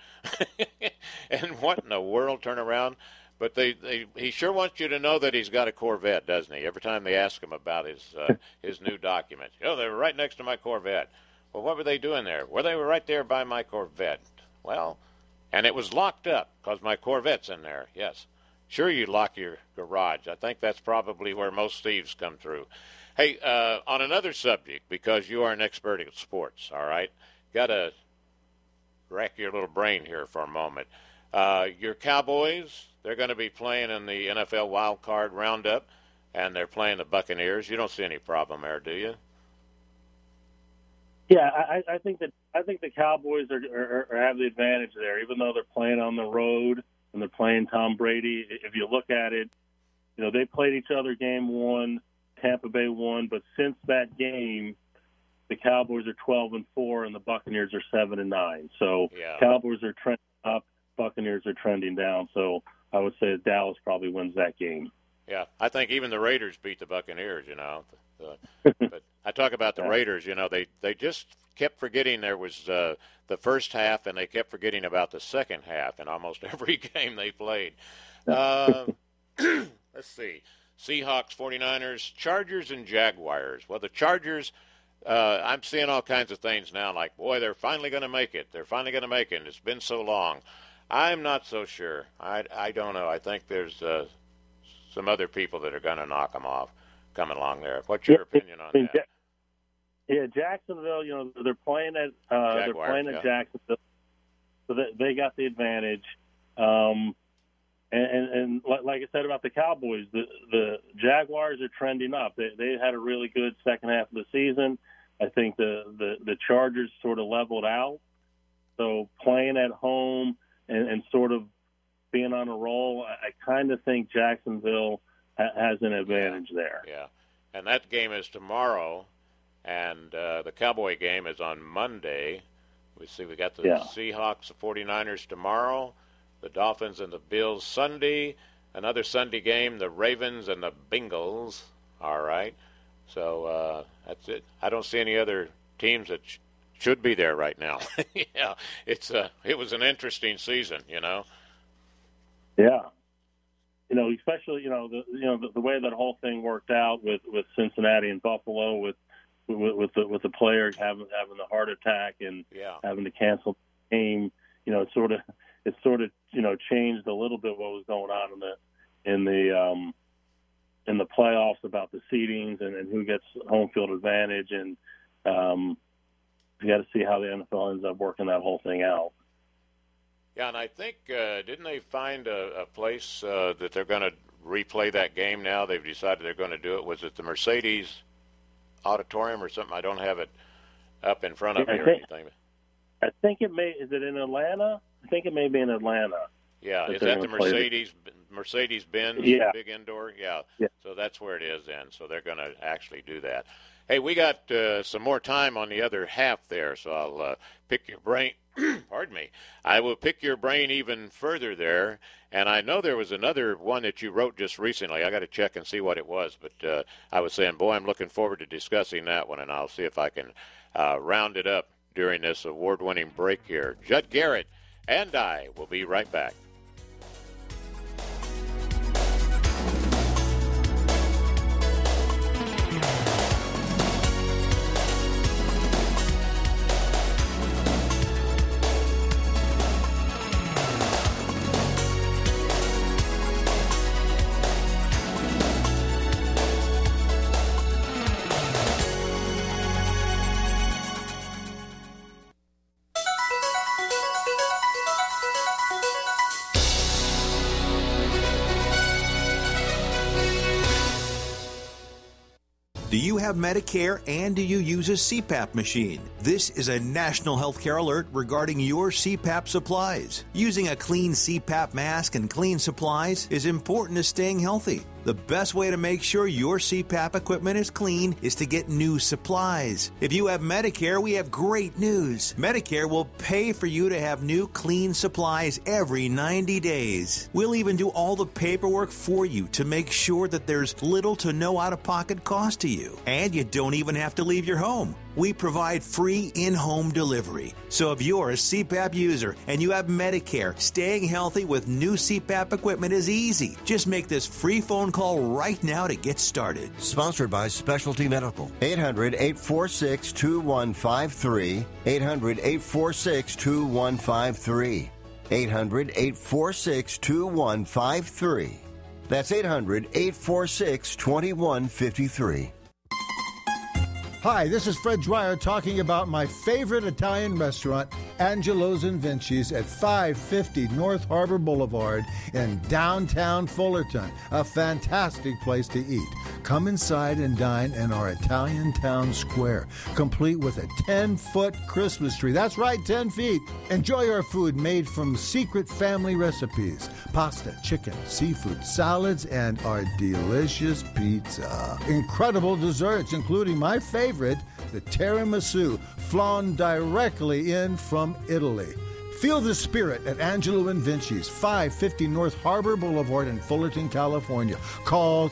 And what in the world, turn around? But he sure wants you to know that he's got a Corvette, doesn't he? Every time they ask him about his new documents. Oh, they were right next to my Corvette. Well, what were they doing there? Well, they were right there by my Corvette. Well, and it was locked up because my Corvette's in there, yes. Sure, you lock your garage. I think that's probably where most thieves come through. Hey, on another subject, because you are an expert at sports, all right? Got to rack your little brain here for a moment. Your Cowboys, they're going to be playing in the NFL Wild Card Roundup, and they're playing the Buccaneers. You don't see any problem there, do you? Yeah, I think the Cowboys are have the advantage there, even though they're playing on the road and they're playing Tom Brady. If you look at it, you know, they played each other game one, Tampa Bay won, but since that game, the Cowboys are 12-4 and the Buccaneers are 7-9. So Cowboys are trending up, Buccaneers are trending down. So I would say Dallas probably wins that game. Yeah, I think even the Raiders beat the Buccaneers, you know. But I talk about the Raiders, you know, they just kept forgetting there was the first half, and they kept forgetting about the second half in almost every game they played. Let's see. Seahawks, 49ers, Chargers, and Jaguars. Well, the Chargers, I'm seeing all kinds of things now, like, boy, they're finally going to make it. They're finally going to make it. It's been so long. I'm not so sure. I don't know. I think there's some other people that are going to knock them off coming along there. What's your opinion on that? Yeah, Jacksonville, you know, they're playing at Jacksonville, so they got the advantage. And like I said about the Cowboys, the Jaguars are trending up. They had a really good second half of the season. I think the Chargers sort of leveled out. So playing at home and sort of being on a roll, I kind of think Jacksonville has an advantage there. Yeah, and that game is tomorrow, and the Cowboy game is on Monday. We got the Seahawks, the 49ers tomorrow, the Dolphins and the Bills Sunday, another Sunday game, the Ravens and the Bengals. All right, so that's it. I don't see any other teams that should be there right now. Yeah, it was an interesting season, you know. Yeah. You know, especially the way that whole thing worked out with Cincinnati and Buffalo, with the player having the heart attack and having to cancel the game. You know, it sort of changed a little bit what was going on in the playoffs about the seedings and who gets home field advantage, and you got to see how the NFL ends up working that whole thing out. Yeah, and I think, didn't they find a place that they're going to replay that game now? They've decided they're going to do it. Was it the Mercedes Auditorium or something? I don't have it up in front of me or anything. I think it may. Is it in Atlanta? I think it may be in Atlanta. Yeah, is that the Mercedes-Benz big indoor? Yeah, so that's where it is then. So they're going to actually do that. Hey, we got some more time on the other half there, so I'll pick your brain. Pardon me. I will pick your brain even further there. And I know there was another one that you wrote just recently. I got to check and see what it was. But I was saying, boy, I'm looking forward to discussing that one, and I'll see if I can round it up during this award-winning break here. Judd Garrett and I will be right back. you have Medicare and do you use a CPAP machine? This is a national healthcare alert regarding your CPAP supplies. Using a clean CPAP mask and clean supplies is important to staying healthy. The best way to make sure your CPAP equipment is clean is to get new supplies. If you have Medicare, we have great news. Medicare will pay for you to have new clean supplies every 90 days. We'll even do all the paperwork for you to make sure that there's little to no out-of-pocket cost to you. And you don't even have to leave your home. We provide free in-home delivery. So if you're a CPAP user and you have Medicare, staying healthy with new CPAP equipment is easy. Just make this free phone call right now to get started. Sponsored by Specialty Medical. 800-846-2153. 800-846-2153. 800-846-2153. That's 800-846-2153. Hi, this is Fred Dwyer talking about my favorite Italian restaurant, Angelo's and Vinci's at 550 North Harbor Boulevard in downtown Fullerton. A fantastic place to eat. Come inside and dine in our Italian town square, complete with a 10-foot Christmas tree. That's right, 10 feet. Enjoy our food made from secret family recipes. Pasta, chicken, seafood, salads, and our delicious pizza. Incredible desserts, including my favorite, the tiramisu, flown directly in from Italy. Feel the spirit at Angelo and Vinci's, 550 North Harbor Boulevard in Fullerton, California. Call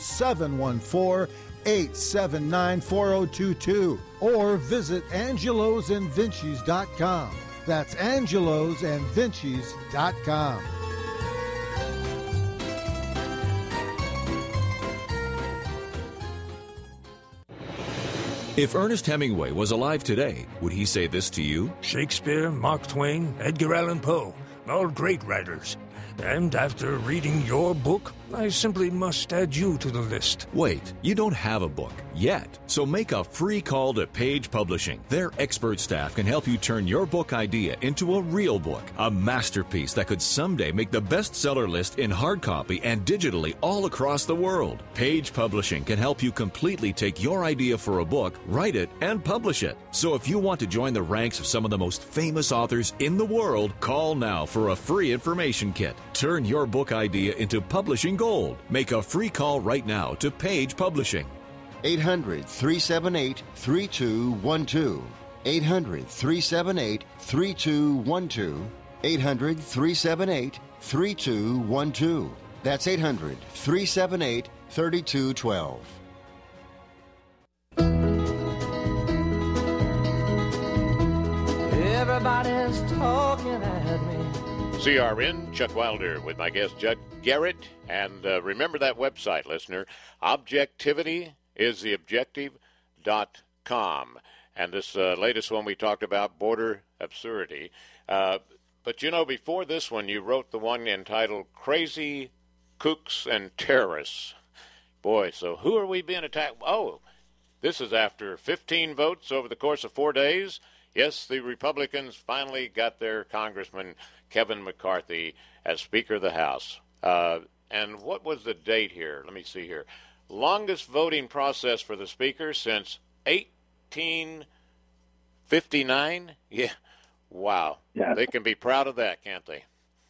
714-879-4022 or visit angelosandvincis.com. That's angelosandvincis.com. If Ernest Hemingway was alive today, would he say this to you? Shakespeare, Mark Twain, Edgar Allan Poe, all great writers. And after reading your book, I simply must add you to the list. Wait, you don't have a book yet. So make a free call to Page Publishing. Their expert staff can help you turn your book idea into a real book, a masterpiece that could someday make the bestseller list in hard copy and digitally all across the world. Page Publishing can help you completely take your idea for a book, write it, and publish it. So if you want to join the ranks of some of the most famous authors in the world, call now for a free information kit. Turn your book idea into publishing gold. Make a free call right now to Page Publishing. 800-378-3212. 800-378-3212. 800-378-3212. That's 800-378-3212. Everybody's talking at me. CRN, Chuck Wilder with my guest, Judd Garrett. And remember that website, listener, objectivityistheobjective.com. And this latest one we talked about, border absurdity. But, you know, before this one, you wrote the one entitled Crazy Kooks and Terrorists. Boy, so who are we being attacked? Oh, this is after 15 votes over the course of 4 days. Yes, the Republicans finally got their Congressman Kevin McCarthy as Speaker of the House. And what was the date here? Let me see here. Longest voting process for the Speaker since 1859? Yeah. Wow. Yeah. They can be proud of that, can't they?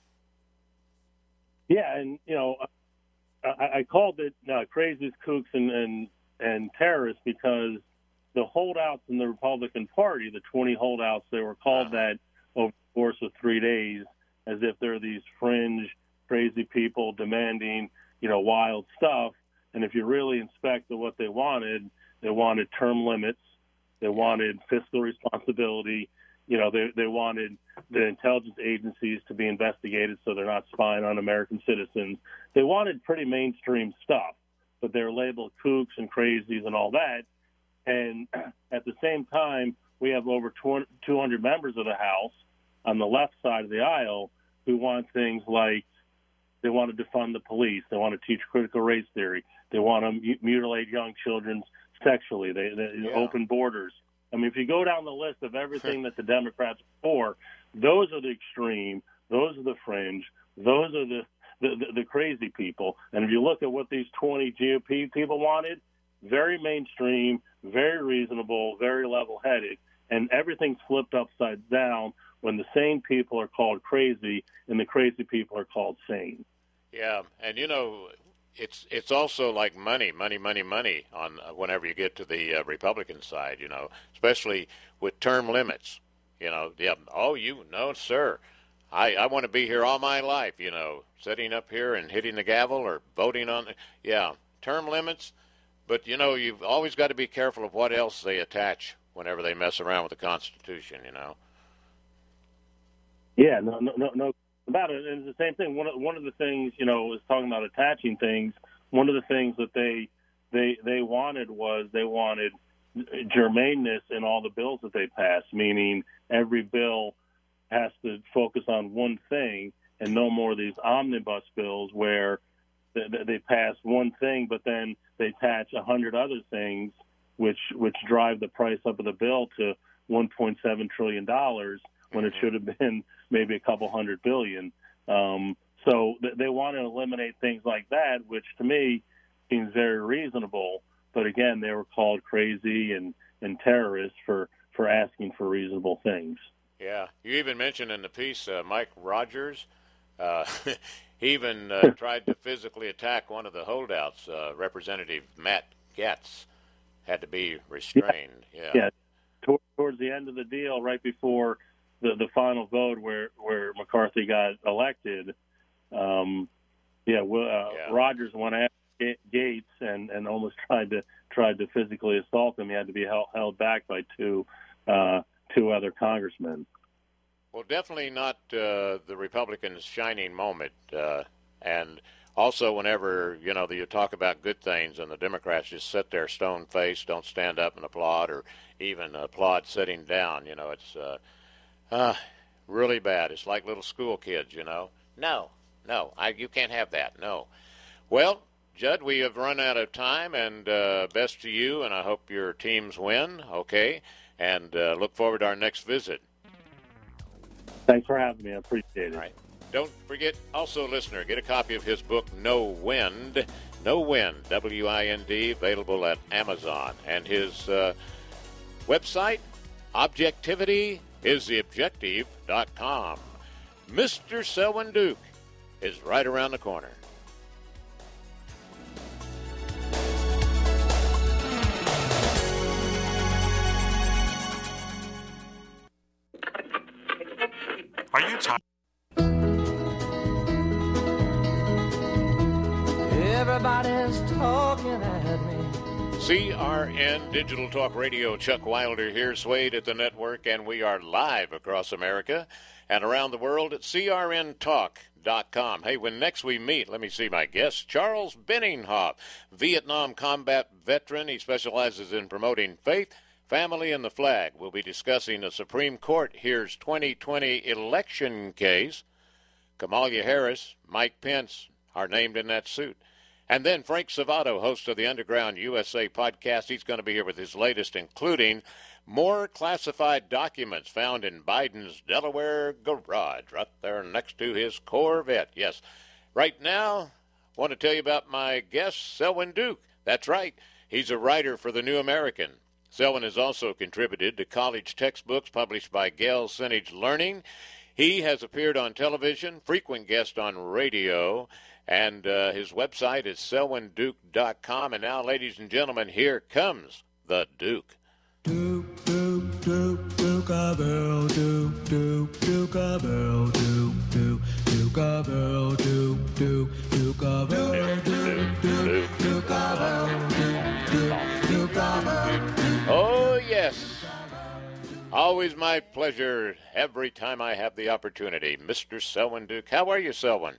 Yeah, and, you know, I called it craziest kooks and terrorists because the holdouts in the Republican Party, the 20 holdouts, they were called that over the course of 3 days, as if they're these fringe, crazy people demanding, you know, wild stuff. And if you really inspect what they wanted term limits, they wanted fiscal responsibility, you know, they wanted the intelligence agencies to be investigated so they're not spying on American citizens. They wanted pretty mainstream stuff, but they're labeled kooks and crazies and all that. And at the same time, we have over 200 members of the House on the left side of the aisle who want things like they want to defund the police, they want to teach critical race theory, they want to mutilate young children sexually, they open borders. I mean, if you go down the list of everything that the Democrats are for, those are the extreme, those are the fringe, those are the crazy people. And if you look at what these 20 GOP people wanted, very mainstream, very reasonable, very level-headed, and everything's flipped upside down when the sane people are called crazy and the crazy people are called sane. Yeah, and it's also like money on whenever you get to the Republican side, especially with term limits. No, sir. I want to be here all my life, sitting up here and hitting the gavel or voting on term limits. But, you've always got to be careful of what else they attach whenever they mess around with the Constitution, Yeah, no about it. And it's the same thing. One of the things, is talking about attaching things. One of the things that they wanted was they wanted germaneness in all the bills that they passed, meaning every bill has to focus on one thing and no more of these omnibus bills where they pass one thing, but then they attach 100 other things, which drive the price up of the bill to $1.7 trillion when it should have been maybe a couple $100 billion. So they want to eliminate things like that, which to me seems very reasonable. But again, they were called crazy and terrorists for asking for reasonable things. Yeah, you even mentioned in the piece Mike Rogers. He even tried to physically attack one of the holdouts, Representative Matt Gaetz. Had to be restrained. Yeah. Towards the end of the deal, right before the final vote where McCarthy got elected, Rogers went after Gaetz and almost tried to physically assault him. He had to be held back by two other congressmen. Well, definitely not the Republicans' shining moment. And also whenever, you talk about good things and the Democrats just sit there stone-faced, don't stand up and applaud or even applaud sitting down, it's really bad. It's like little school kids, No, you can't have that, no. Well, Judd, we have run out of time, and best to you, and I hope your teams win, okay? And look forward to our next visit. Thanks for having me. I appreciate it. All right. Don't forget, also, listener, get a copy of his book, No Wind, W-I-N-D, available at Amazon. And his website, objectivityistheobjective.com. Mr. Selwyn Duke is right around the corner. Are you tired? Everybody's talking at me. CRN Digital Talk Radio, Chuck Wilder here, Swayed at the network, and we are live across America and around the world at crntalk.com. Hey, when next we meet, let me see my guest, Charles Benninghoff, Vietnam combat veteran. He specializes in promoting faith, family, and the flag. We'll be discussing the Supreme Court hears 2020 election case. Kamala Harris, Mike Pence are named in that suit. And then Frank Savato, host of the Underground USA podcast, he's going to be here with his latest, including more classified documents found in Biden's Delaware garage, right there next to his Corvette. Yes, right now, I want to tell you about my guest, Selwyn Duke. That's right, he's a writer for The New American. Selwyn has also contributed to college textbooks published by Gale Senage Learning. He has appeared on television, frequent guest on radio, and his website is selwynduke.com. And now, ladies and gentlemen, here comes the Duke. Duke, Duke, Duke, Duke-a-bell, Duke, Duke, Duke-a-bell, Duke, Duke, Duke-a-bell, Duke, Duke, Duke-a-bell, Duke, Duke, Duke-a-bell, Duke, Duke, Duke-a-bell. Oh, yes. Always my pleasure every time I have the opportunity. Mr. Selwyn Duke. How are you, Selwyn?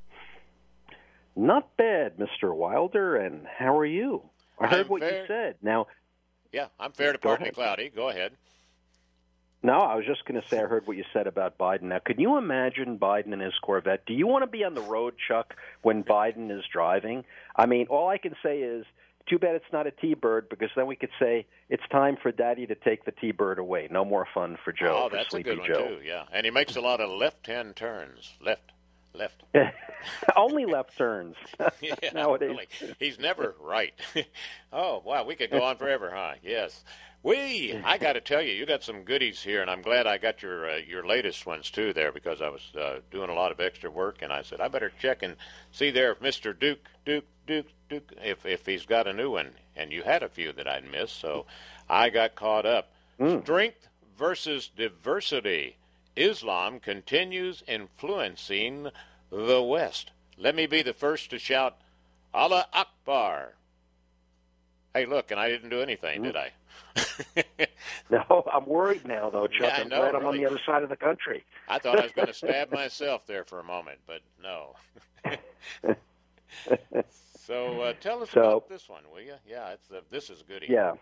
Not bad, Mr. Wilder, and how are you? I heard what you said. Now, yeah, I'm fair to partly cloudy. Go ahead. No, I was just going to say I heard what you said about Biden. Now, can you imagine Biden in his Corvette? Do you want to be on the road, Chuck, when Biden is driving? I mean, all I can say is, too bad it's not a T-Bird, because then we could say it's time for Daddy to take the T-Bird away. No more fun for Joe. Oh, that's a good one, too, yeah. And he makes a lot of left-hand turns. Left. Only left turns nowadays. Really. He's never right. Oh, wow, we could go on forever, huh? Yes. I got to tell you, you got some goodies here, and I'm glad I got your latest ones, too, there, because I was doing a lot of extra work, and I said, I better check and see there if Mr. Duke, if he's got a new one. And you had a few that I'd missed, so I got caught up. Strength versus diversity. Islam continues influencing the West. Let me be the first to shout, Allah Akbar. Hey, look, and I didn't do anything, did I? No, I'm worried now, though, Chuck. Yeah, I'm glad I'm on the other side of the country. I thought I was going to stab myself there for a moment, but no. So tell us about this one, will you? Yeah, this is a goodie. Yeah.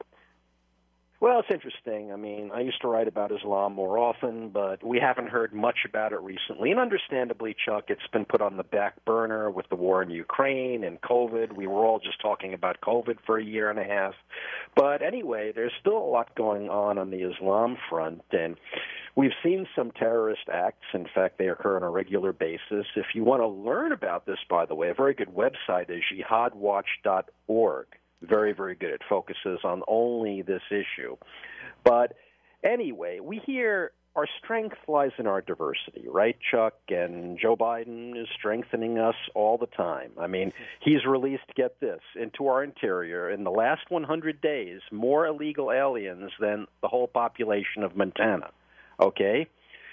Well, it's interesting. I mean, I used to write about Islam more often, but we haven't heard much about it recently. And understandably, Chuck, it's been put on the back burner with the war in Ukraine and COVID. We were all just talking about COVID for a year and a half. But anyway, there's still a lot going on the Islam front, and we've seen some terrorist acts. In fact, they occur on a regular basis. If you want to learn about this, by the way, a very good website is jihadwatch.org. Very, very good. It focuses on only this issue. But anyway, we hear our strength lies in our diversity, right, Chuck? And Joe Biden is strengthening us all the time. I mean, he's released, get this, into our interior in the last 100 days more illegal aliens than the whole population of Montana. Okay?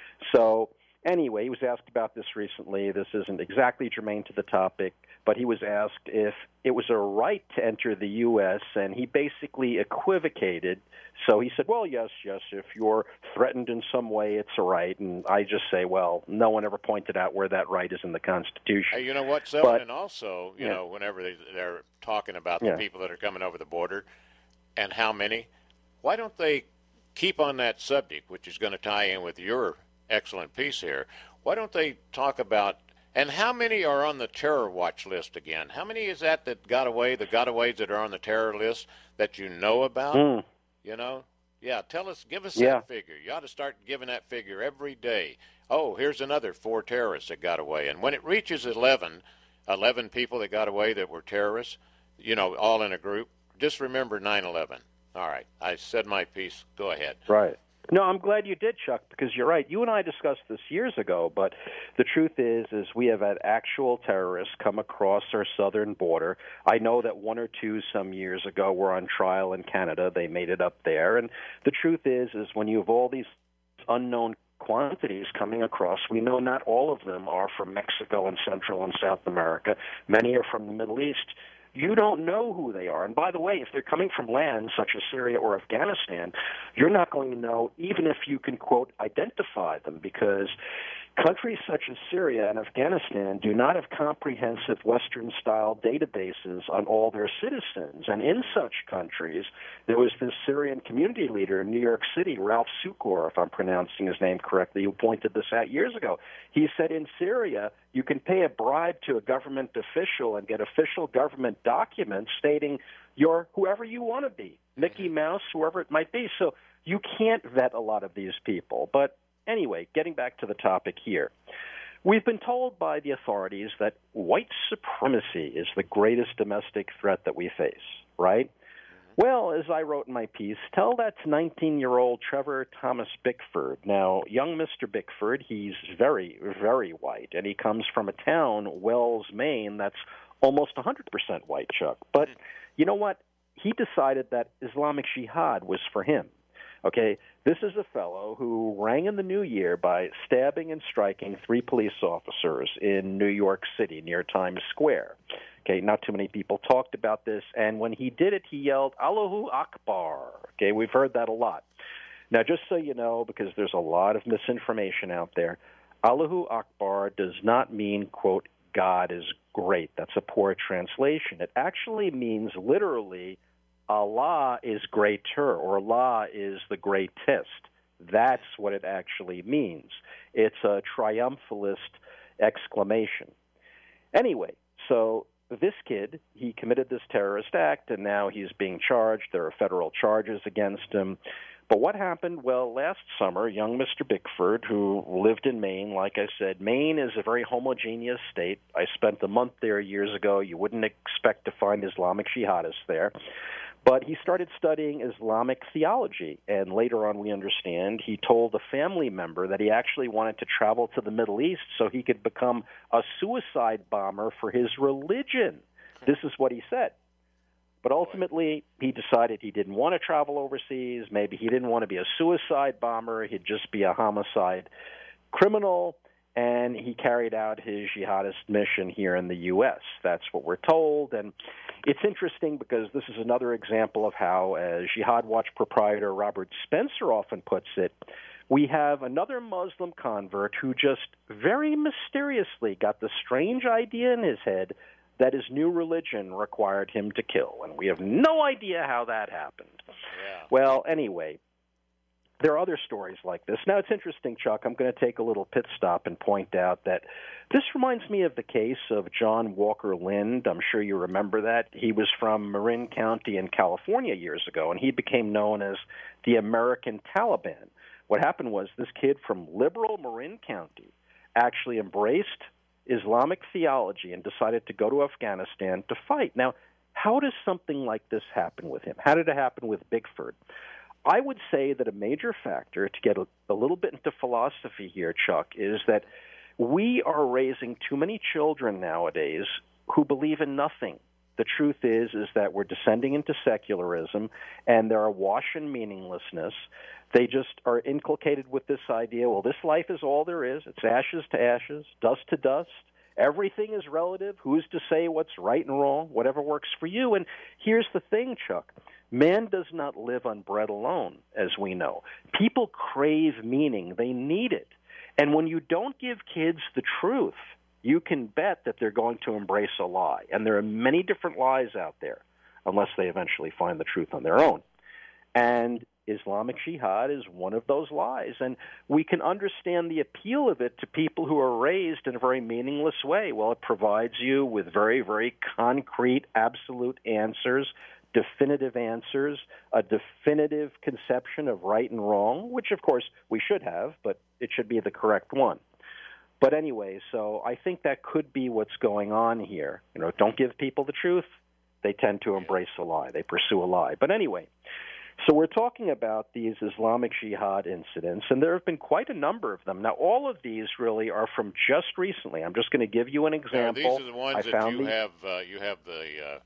So anyway, he was asked about this recently. This isn't exactly germane to the topic, but he was asked if it was a right to enter the U.S., and he basically equivocated. So he said, well, yes, if you're threatened in some way, it's a right. And I just say, well, no one ever pointed out where that right is in the Constitution. Hey, you know what, Selwyn, and also, you know, whenever they're talking about the people that are coming over the border and how many, why don't they keep on that subject, which is going to tie in with your excellent piece here? Why don't they talk about, and how many are on the terror watch list again? How many is that got away, the gotaways that are on the terror list that you know about? You know? Yeah, give us that figure. You ought to start giving that figure every day. Oh, here's another 4 terrorists that got away. And when it reaches 11 people that got away that were terrorists, you know, all in a group, just remember 9/11. All right, I said my piece. Go ahead. Right. No, I'm glad you did, Chuck, because you're right. You and I discussed this years ago, but the truth is we have had actual terrorists come across our southern border. I know that 1 or 2 some years ago were on trial in Canada. They made it up there. And the truth is when you have all these unknown quantities coming across, we know not all of them are from Mexico and Central and South America. Many are from the Middle East. You don't know who they are. And by the way, if they're coming from lands such as Syria or Afghanistan, you're not going to know even if you can, quote, identify them, because countries such as Syria and Afghanistan do not have comprehensive Western-style databases on all their citizens. And in such countries, there was this Syrian community leader in New York City, Ralph Sukor, if I'm pronouncing his name correctly, who pointed this out years ago. He said in Syria, you can pay a bribe to a government official and get official government documents stating you're whoever you want to be, Mickey Mouse, whoever it might be. So you can't vet a lot of these people. But anyway, getting back to the topic here, we've been told by the authorities that white supremacy is the greatest domestic threat that we face, right? Well, as I wrote in my piece, tell that to 19-year-old Trevor Thomas Bickford. Now, young Mr. Bickford, he's very, very white, and he comes from a town, Wells, Maine, that's almost 100% white, Chuck. But you know what? He decided that Islamic Jihad was for him. Okay, this is a fellow who rang in the new year by stabbing and striking 3 police officers in New York City near Times Square. Okay, not too many people talked about this, and when he did it, he yelled, Allahu Akbar. Okay, we've heard that a lot. Now, just so you know, because there's a lot of misinformation out there, Allahu Akbar does not mean, quote, God is great. That's a poor translation. It actually means literally, Allah is greater, or Allah is the greatest. That's what it actually means. It's a triumphalist exclamation. Anyway, so this kid, he committed this terrorist act, and now he's being charged. There are federal charges against him. But what happened? Well, last summer, young Mr. Bickford, who lived in Maine, like I said, Maine is a very homogeneous state. I spent a month there years ago. You wouldn't expect to find Islamic jihadists there. But he started studying Islamic theology, and later on we understand he told a family member that he actually wanted to travel to the Middle East so he could become a suicide bomber for his religion. This is what he said. But ultimately, he decided he didn't want to travel overseas. Maybe he didn't want to be a suicide bomber. He'd just be a homicide criminal. And he carried out his jihadist mission here in the U.S. That's what we're told. And it's interesting because this is another example of how, as Jihad Watch proprietor Robert Spencer often puts it, we have another Muslim convert who just very mysteriously got the strange idea in his head that his new religion required him to kill. And we have no idea how that happened. Yeah. Well, anyway, there are other stories like this. Now, it's interesting, Chuck. I'm going to take a little pit stop and point out that this reminds me of the case of John Walker Lind. I'm sure you remember that. He was from Marin County in California years ago, and he became known as the American Taliban. What happened was this kid from liberal Marin County actually embraced Islamic theology and decided to go to Afghanistan to fight. Now, how does something like this happen with him? How did it happen with Bickford? I would say that a major factor, to get a little bit into philosophy here, Chuck, is that we are raising too many children nowadays who believe in nothing. The truth is that we're descending into secularism, and they're awash in meaninglessness. They just are inculcated with this idea, well, this life is all there is. It's ashes to ashes, dust to dust. Everything is relative. Who's to say what's right and wrong? Whatever works for you. And here's the thing, Chuck. Man does not live on bread alone, as we know. People crave meaning. They need it. And when you don't give kids the truth, you can bet that they're going to embrace a lie. And there are many different lies out there, unless they eventually find the truth on their own. And Islamic Jihad is one of those lies. And we can understand the appeal of it to people who are raised in a very meaningless way. Well, it provides you with very, very concrete, absolute answers, definitive answers, a definitive conception of right and wrong, which, of course, we should have, but it should be the correct one. But anyway, so I think that could be what's going on here. You know, don't give people the truth. They tend to embrace a lie. They pursue a lie. But anyway, so we're talking about these Islamic Jihad incidents, and there have been quite a number of them. Now, all of these really are from just recently. I'm just going to give you an example. Now, these are the ones that you have the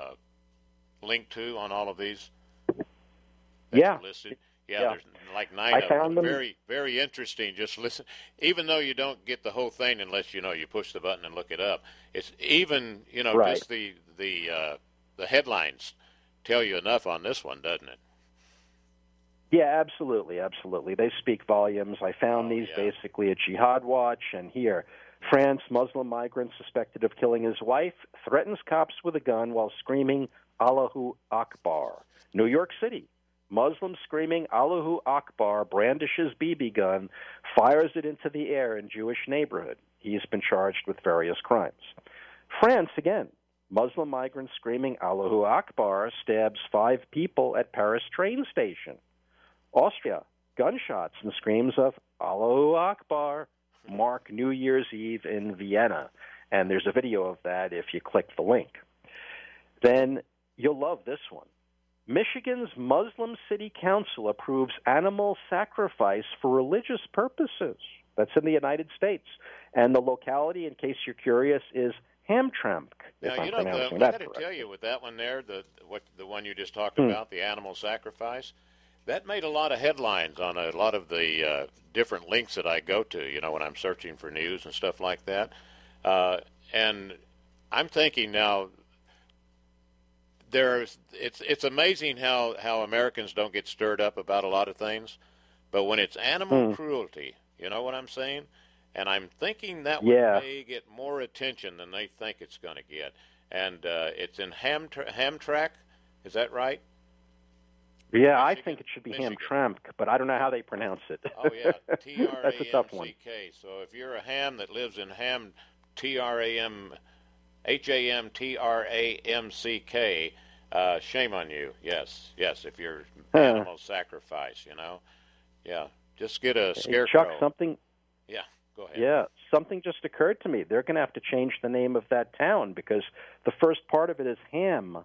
link to on all of these? Yeah. Listed? Yeah, there's like 9 of them. Very, very interesting. Just listen. Even though you don't get the whole thing unless, you push the button and look it up. It's even, right. Just the headlines tell you enough on this one, doesn't it? Yeah, absolutely, absolutely. They speak volumes. I found these basically at Jihad Watch, and here, France, Muslim migrant suspected of killing his wife, threatens cops with a gun while screaming Allahu Akbar. New York City, Muslim screaming Allahu Akbar, brandishes BB gun, fires it into the air in Jewish neighborhood. He's been charged with various crimes. France, again, Muslim migrant screaming Allahu Akbar, stabs 5 people at Paris train station. Austria, gunshots and screams of Allahu Akbar mark New Year's Eve in Vienna. And there's a video of that if you click the link. Then you'll love this one. Michigan's Muslim City Council approves animal sacrifice for religious purposes. That's in the United States. And the locality, in case you're curious, is Hamtramck. Now, I got to tell you, with that one there, the one you just talked about, the animal sacrifice, that made a lot of headlines on a lot of the different links that I go to, when I'm searching for news and stuff like that. And I'm thinking now, it's amazing how Americans don't get stirred up about a lot of things, but when it's animal cruelty, you know what I'm saying? And I'm thinking that one may get more attention than they think it's going to get. And it's in Hamtramck, is that right? Yeah, Michigan, I think it should be Hamtramck, but I don't know how they pronounce it. Oh, yeah, That's a tough one. T-R-A-M-C-K. So if you're a ham that lives in Ham, T-R-A-M, Hamtramck. Shame on you. Yes, if you're animal sacrifice, Yeah, just get a scarecrow. Chuck, something... Yeah, go ahead. Yeah, something just occurred to me. They're going to have to change the name of that town because the first part of it is Hamtramck.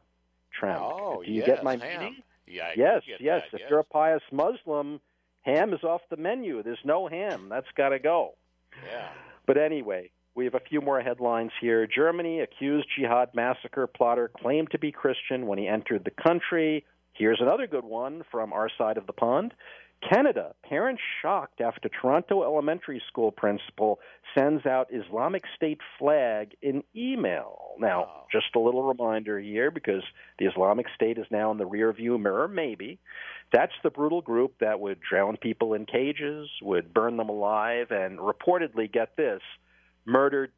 Oh, Do you get my ham. meaning? Yeah, yes. That, If you're a pious Muslim, ham is off the menu. There's no ham. That's got to go. Yeah. But anyway, we have a few more headlines here. Germany accused jihad massacre plotter claimed to be Christian when he entered the country. Here's another good one from our side of the pond. Canada, parents shocked after Toronto elementary school principal sends out Islamic State flag in email. Now, just a little reminder here, because the Islamic State is now in the rearview mirror, maybe. That's the brutal group that would drown people in cages, would burn them alive, and reportedly, get this, murdered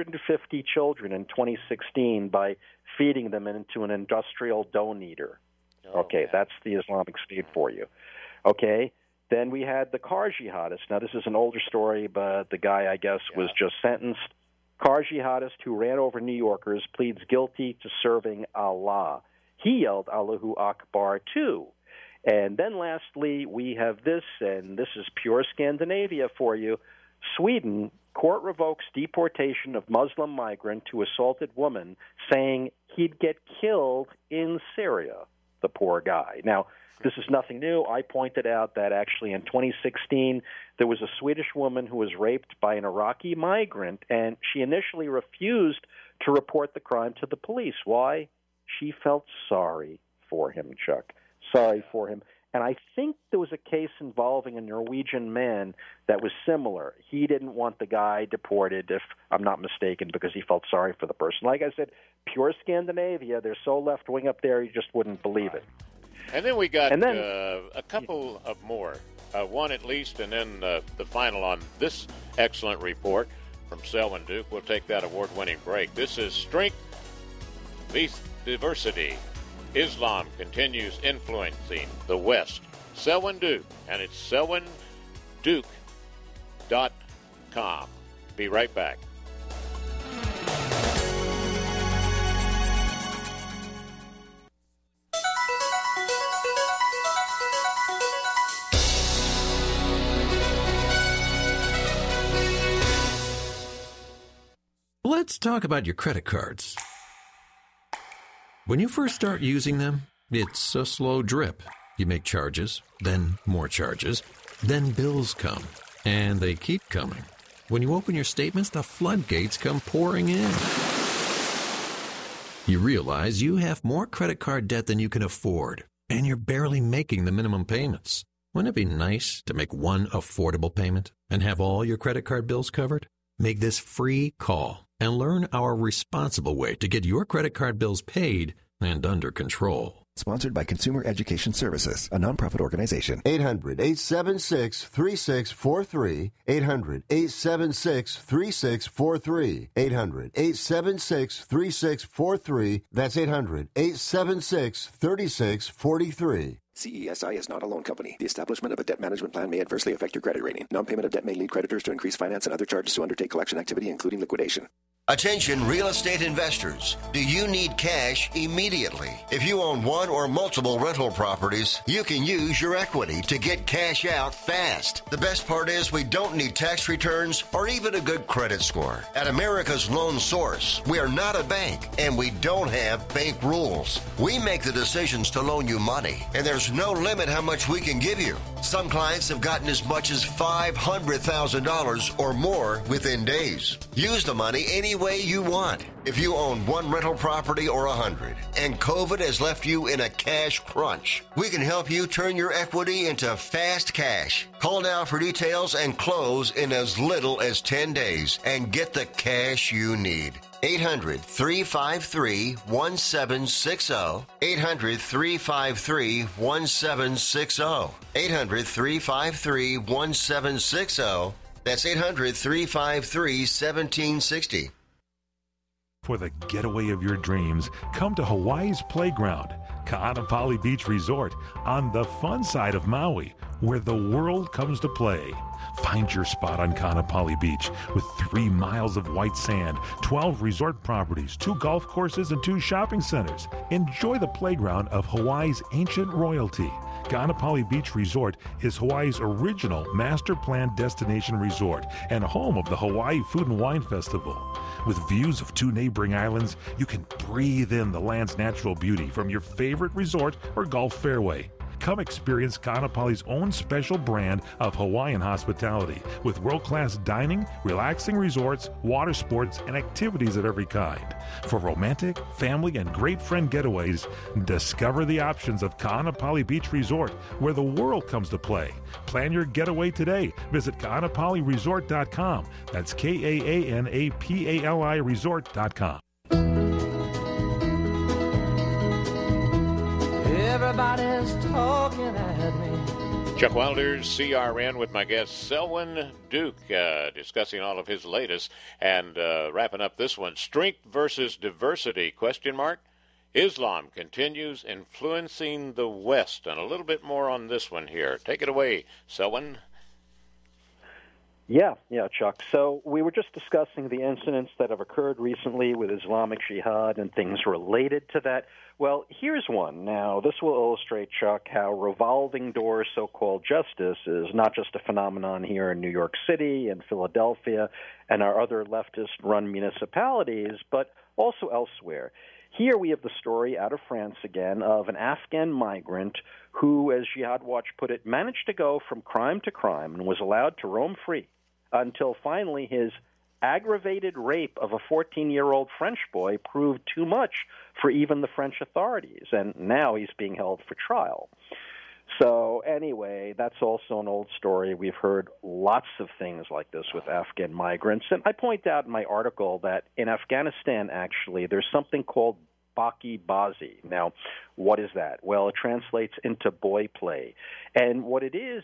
250 children in 2016 by feeding them into an industrial dough kneader. That's the Islamic State for you. Okay, then we had the car jihadist. Now, this is an older story, but the guy, I guess, was just sentenced. Car jihadist who ran over New Yorkers pleads guilty to serving Allah. He yelled Allahu Akbar, too. And then lastly, we have this, and this is pure Scandinavia for you. Sweden, court revokes deportation of Muslim migrant who assaulted woman, saying he'd get killed in Syria, the poor guy. Now, this is nothing new. I pointed out that actually in 2016, there was a Swedish woman who was raped by an Iraqi migrant, and she initially refused to report the crime to the police. Why? She felt sorry for him, Chuck. Sorry for him. And I think there was a case involving a Norwegian man that was similar. He didn't want the guy deported, if I'm not mistaken, because he felt sorry for the person. Like I said, pure Scandinavia. They're so left-wing up there, you just wouldn't believe it. And then we got a couple of more, one at least, and then the final on this excellent report from Selwyn Duke. We'll take that award-winning break. This is Strength Beats Diversity. Islam continues influencing the West. Selwyn Duke, and it's selwynduke.com. Be right back. Let's talk about your credit cards. When you first start using them, it's a slow drip. You make charges, then more charges, then bills come, and they keep coming. When you open your statements, the floodgates come pouring in. You realize you have more credit card debt than you can afford, and you're barely making the minimum payments. Wouldn't it be nice to make one affordable payment and have all your credit card bills covered? Make this free call and learn our responsible way to get your credit card bills paid and under control. Sponsored by Consumer Education Services, a nonprofit organization. 800-876-3643. 800-876-3643. 800-876-3643. That's 800-876-3643. CESI is not a loan company. The establishment of a debt management plan may adversely affect your credit rating. Non-payment of debt may lead creditors to increase finance and other charges to undertake collection activity, including liquidation. Attention real estate investors. Do you need cash immediately? If you own one or multiple rental properties, you can use your equity to get cash out fast. The best part is we don't need tax returns or even a good credit score. At America's Loan Source, we are not a bank and we don't have bank rules. We make the decisions to loan you money, and there's no limit how much we can give you. Some clients have gotten as much as $500,000 or more within days. Use the money any way you want. If you own one rental property or 100 and COVID has left you in a cash crunch, we can help you turn your equity into fast cash. Call now for details and close in as little as 10 days and get the cash you need. 800-353-1760. 800-353-1760. 800-353-1760. That's 800-353-1760. For the getaway of your dreams, come to Hawaii's playground, Ka'anapali Beach Resort, on the fun side of Maui, where the world comes to play. Find your spot on Ka'anapali Beach with 3 miles of white sand, 12 resort properties, 2 golf courses, and 2 shopping centers. Enjoy the playground of Hawaii's ancient royalty. Ka'anapali Beach Resort is Hawaii's original master planned destination resort and home of the Hawaii Food and Wine Festival. With views of 2 neighboring islands, you can breathe in the land's natural beauty from your favorite resort or golf fairway. Come experience Ka'anapali's own special brand of Hawaiian hospitality with world-class dining, relaxing resorts, water sports, and activities of every kind. For romantic, family, and great friend getaways, discover the options of Ka'anapali Beach Resort, where the world comes to play. Plan your getaway today. Visit Ka'anapaliResort.com. That's KAANAPALI Resort.com. Everybody's talking at me. Chuck Wilder's CRN with my guest Selwyn Duke, discussing all of his latest and wrapping up this one. Strength versus diversity, ? Islam continues influencing the West. And a little bit more on this one here. Take it away, Selwyn. Yeah, Chuck. So we were just discussing the incidents that have occurred recently with Islamic Jihad and things related to that. Well, here's one. Now, this will illustrate, Chuck, how revolving door so-called justice is not just a phenomenon here in New York City and Philadelphia and our other leftist-run municipalities, but also elsewhere. Here we have the story out of France again of an Afghan migrant who, as Jihad Watch put it, managed to go from crime to crime and was allowed to roam free until finally his aggravated rape of a 14-year-old French boy proved too much for even the French authorities, and now he's being held for trial. So anyway, that's also an old story. We've heard lots of things like this with Afghan migrants, and I point out in my article that in Afghanistan, actually, there's something called Baki Bazi. Now, what is that? Well, it translates into boy play. And what it is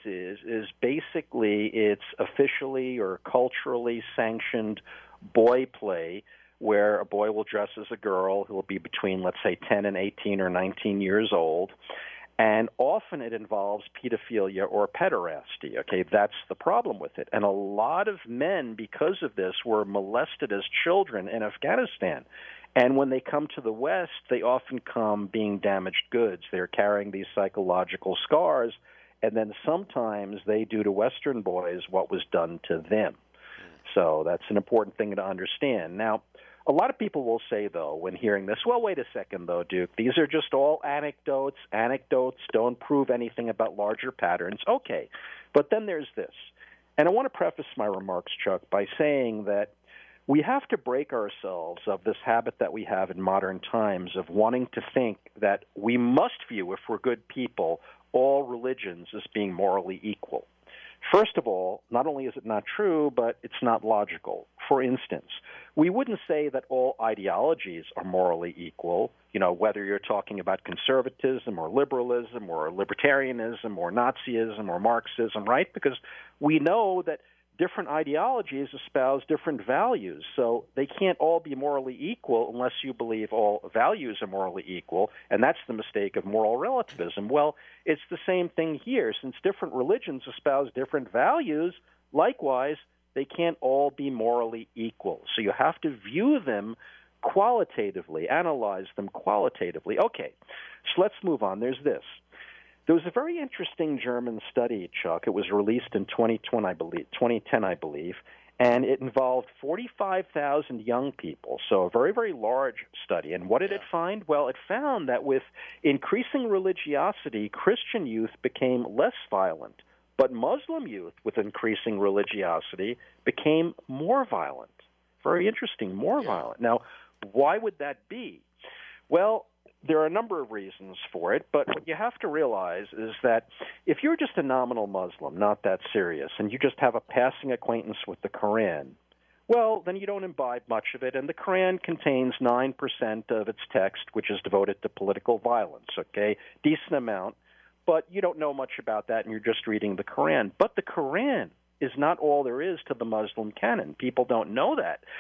basically it's officially or culturally sanctioned boy play where a boy will dress as a girl who will be between, let's say, 10 and 18 or 19 years old. And often it involves pedophilia or pederasty. Okay, that's the problem with it. And a lot of men, because of this, were molested as children in Afghanistan. And when they come to the West, they often come being damaged goods. They're carrying these psychological scars, and then sometimes they do to Western boys what was done to them. So that's an important thing to understand. Now, a lot of people will say, though, when hearing this, well, wait a second, though, Duke. These are just all anecdotes. Anecdotes don't prove anything about larger patterns. Okay, but then there's this. And I want to preface my remarks, Chuck, by saying that we have to break ourselves of this habit that we have in modern times of wanting to think that we must view, if we're good people, all religions as being morally equal. First of all, not only is it not true, but it's not logical. For instance, we wouldn't say that all ideologies are morally equal, whether you're talking about conservatism or liberalism or libertarianism or Nazism or Marxism, right? Because we know that different ideologies espouse different values, so they can't all be morally equal unless you believe all values are morally equal, and that's the mistake of moral relativism. Well, it's the same thing here. Since different religions espouse different values, likewise, they can't all be morally equal. So you have to view them qualitatively, analyze them qualitatively. Okay, so let's move on. There's this. There was a very interesting German study, Chuck. It was released in 2010, I believe, and it involved 45,000 young people, so a very, very large study. And what did it find? Well, it found that with increasing religiosity, Christian youth became less violent, but Muslim youth with increasing religiosity became more violent. Very interesting, more violent. Now, why would that be? Well, there are a number of reasons for it, but what you have to realize is that if you're just a nominal Muslim, not that serious, and you just have a passing acquaintance with the Quran, well, then you don't imbibe much of it, and the Quran contains 9% of its text, which is devoted to political violence, okay? Decent amount, but you don't know much about that, and you're just reading the Quran. But the Quran is not all there is to the Muslim canon. People don't know that.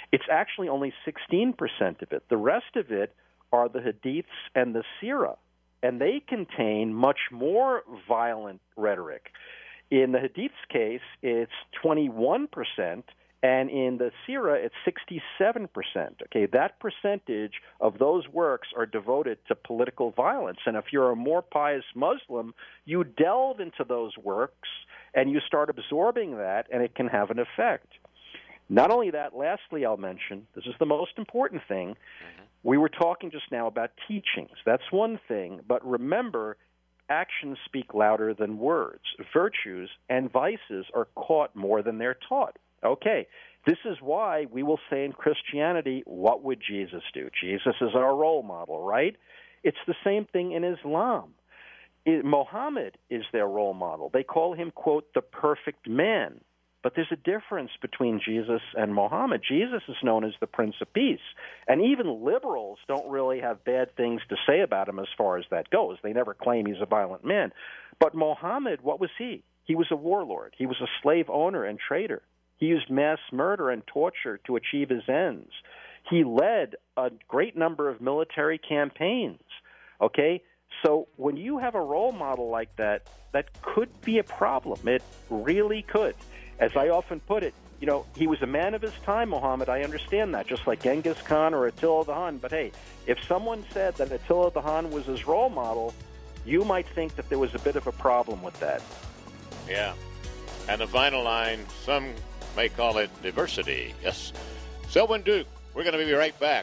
It's actually only 16% of it. The rest of it are the hadiths and the seerah, and they contain much more violent rhetoric. In the hadiths case, it's 21%, and in the seerah, it's 67%. Okay, that percentage of those works are devoted to political violence. And if you're a more pious Muslim, you delve into those works and you start absorbing that, and it can have an effect. Not only that, lastly, I'll mention, this is the most important thing, we were talking just now about teachings. That's one thing, but remember, actions speak louder than words. Virtues and vices are caught more than they're taught. Okay, this is why we will say in Christianity, what would Jesus do? Jesus is our role model, right? It's the same thing in Islam. Muhammad is their role model. They call him, quote, the perfect man. But there's a difference between Jesus and Muhammad. Jesus is known as the Prince of Peace. And even liberals don't really have bad things to say about him as far as that goes. They never claim he's a violent man. But Muhammad, what was he? He was a warlord. He was a slave owner and trader. He used mass murder and torture to achieve his ends. He led a great number of military campaigns. Okay? So when you have a role model like that, that could be a problem. It really could. As I often put it, you know, he was a man of his time, Muhammad. I understand that, just like Genghis Khan or Attila the Hun. But, hey, if someone said that Attila the Hun was his role model, you might think that there was a bit of a problem with that. Yeah. And the final line, some may call it diversity. Yes. Selwyn Duke, we're going to be right back.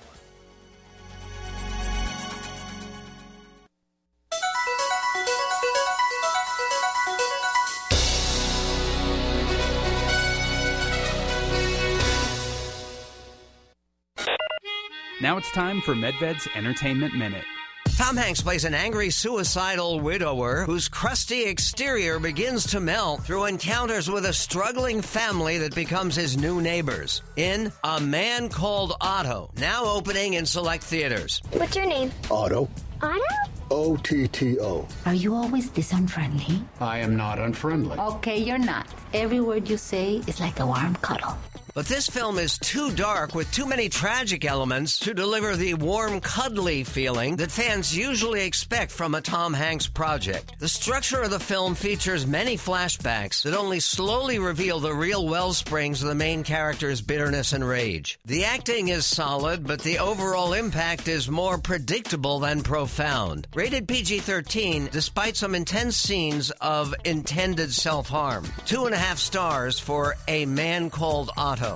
Now it's time for Medved's Entertainment Minute. Tom Hanks plays an angry, suicidal widower whose crusty exterior begins to melt through encounters with a struggling family that becomes his new neighbors. In A Man Called Otto, now opening in select theaters. What's your name? Otto. Otto? O-T-T-O. Are you always this unfriendly? I am not unfriendly. Okay, you're not. Every word you say is like a warm cuddle. But this film is too dark with too many tragic elements to deliver the warm, cuddly feeling that fans usually expect from a Tom Hanks project. The structure of the film features many flashbacks that only slowly reveal the real wellsprings of the main character's bitterness and rage. The acting is solid, but the overall impact is more predictable than profound. Rated PG-13, despite some intense scenes of intended self-harm. 2.5 stars for A Man Called Otto.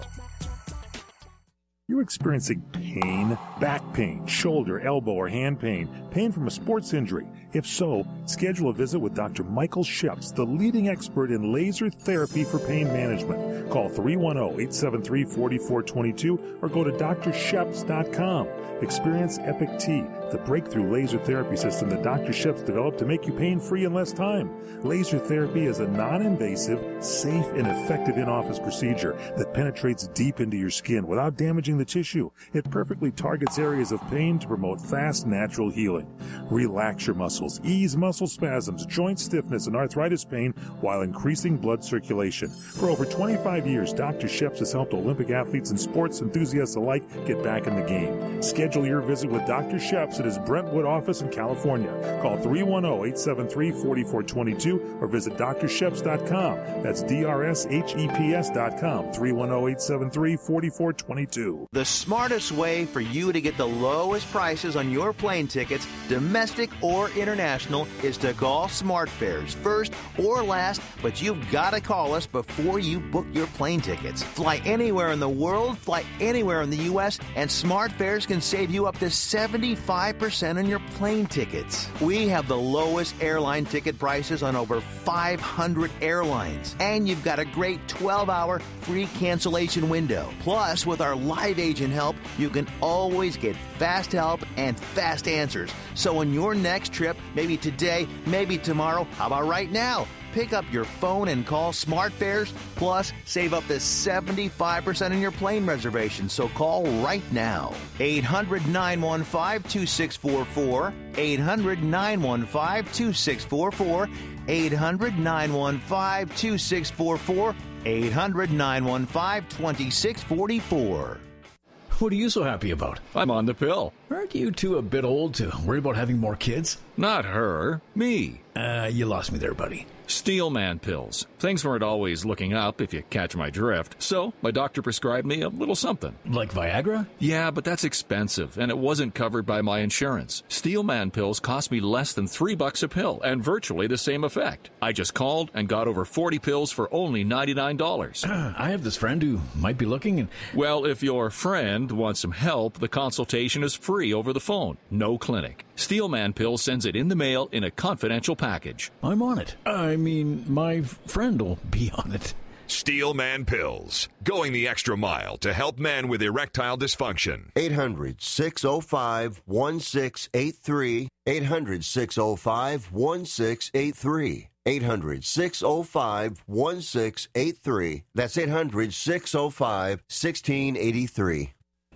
You're experiencing pain, back pain, shoulder, elbow, or hand pain, pain from a sports injury. If so, schedule a visit with Dr. Michael Sheps, the leading expert in laser therapy for pain management. Call 310-873-4422 or go to drsheps.com. Experience Epic T, the breakthrough laser therapy system that Dr. Sheps developed to make you pain-free in less time. Laser therapy is a non-invasive, safe, and effective in-office procedure that penetrates deep into your skin without damaging the tissue. It perfectly targets areas of pain to promote fast, natural healing. Relax your muscles, ease muscle spasms, joint stiffness, and arthritis pain while increasing blood circulation. For over 25 years, Dr. Sheps has helped Olympic athletes and sports enthusiasts alike get back in the game. Schedule your visit with Dr. Sheps at his Brentwood office in California. Call 310-873-4422 or visit drsheps.com. That's DRSHEPS.com. 310-873-4422. The smartest way for you to get the lowest prices on your plane tickets, domestic or international, is to call SmartFares first or last, but you've got to call us before you book your plane tickets. Fly anywhere in the world, fly anywhere in the U.S., and SmartFares can save you up to 75% on your plane tickets. We have the lowest airline ticket prices on over 500 airlines, and you've got a great 12-hour free cancellation window. Plus, with our live agent help, you can always get fast help and fast answers. So on your next trip, maybe today, maybe tomorrow, how about right now? Pick up your phone and call SmartFares, plus save up to 75% on your plane reservation. So call right now. 800-915-2644. 800-915-2644. 800-915-2644. 800-915-2644. What are you so happy about? I'm on the pill. Aren't you two a bit old to worry about having more kids? Not her, me. You lost me there, buddy. Steelman pills. Things weren't always looking up, if you catch my drift. So, my doctor prescribed me a little something. Like Viagra? Yeah, but that's expensive, and it wasn't covered by my insurance. Steelman pills cost me less than $3 a pill, and virtually the same effect. I just called and got over 40 pills for only $99. I have this friend who might be looking and... Well, if your friend wants some help, the consultation is free over the phone. No clinic. Steelman Pills sends it in the mail in a confidential package. I'm on it. I mean, my friend will be on it. Steelman Pills, going the extra mile to help men with erectile dysfunction. 800-605-1683. 800-605-1683. 800-605-1683. That's 800-605-1683.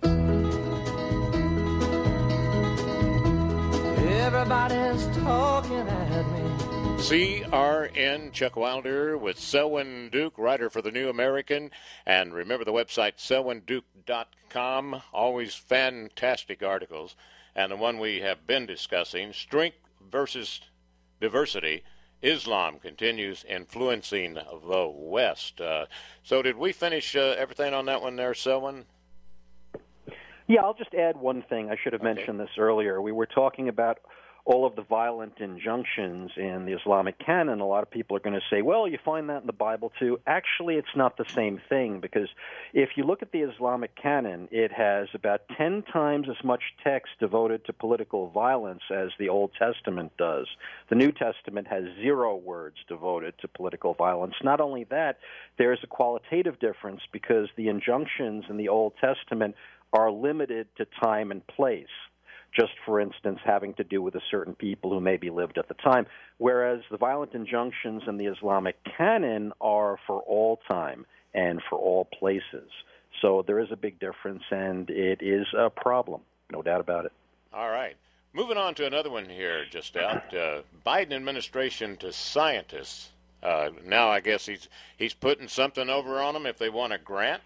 Everybody's talking at me. CRN, Chuck Wilder with Selwyn Duke, writer for The New American. And remember the website, selwynduke.com. Always fantastic articles. And the one we have been discussing, Strength versus Diversity. Islam continues influencing the West. So did we finish everything on that one there, Selwyn? Yeah, I'll just add one thing. I should have mentioned this earlier. We were talking about all of the violent injunctions in the Islamic canon. A lot of people are going to say, well, you find that in the Bible too. Actually, it's not the same thing, because if you look at the Islamic canon, it has about 10 times as much text devoted to political violence as the Old Testament does. The New Testament has 0 words devoted to political violence. Not only that, there is a qualitative difference because the injunctions in the Old Testament are limited to time and place, just, for instance, having to do with a certain people who maybe lived at the time, whereas the violent injunctions in the Islamic canon are for all time and for all places. So there is a big difference, and it is a problem, no doubt about it. All right. Moving on to another one here just out. Biden administration to scientists. Now I guess he's putting something over on them if they want a grant.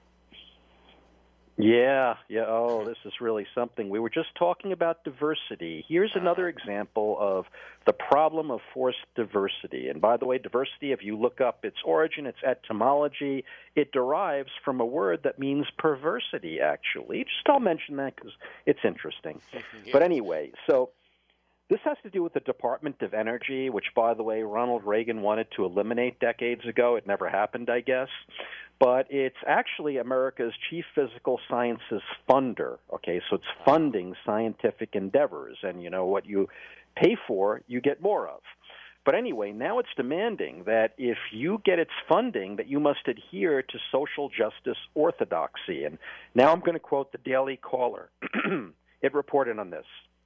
Yeah. Oh, this is really something. We were just talking about diversity. Here's another example of the problem of forced diversity. And by the way, diversity, if you look up its origin, its etymology, it derives from a word that means perversity, actually. Just I'll mention that because it's interesting. Yes. But anyway, so this has to do with the Department of Energy, which, by the way, Ronald Reagan wanted to eliminate decades ago. It never happened, I guess. But it's actually America's chief physical sciences funder. Okay, so it's funding scientific endeavors, and you know what you pay for, you get more of. But anyway, now it's demanding that if you get its funding, that you must adhere to social justice orthodoxy. And now I'm going to quote the Daily Caller. It reported on this.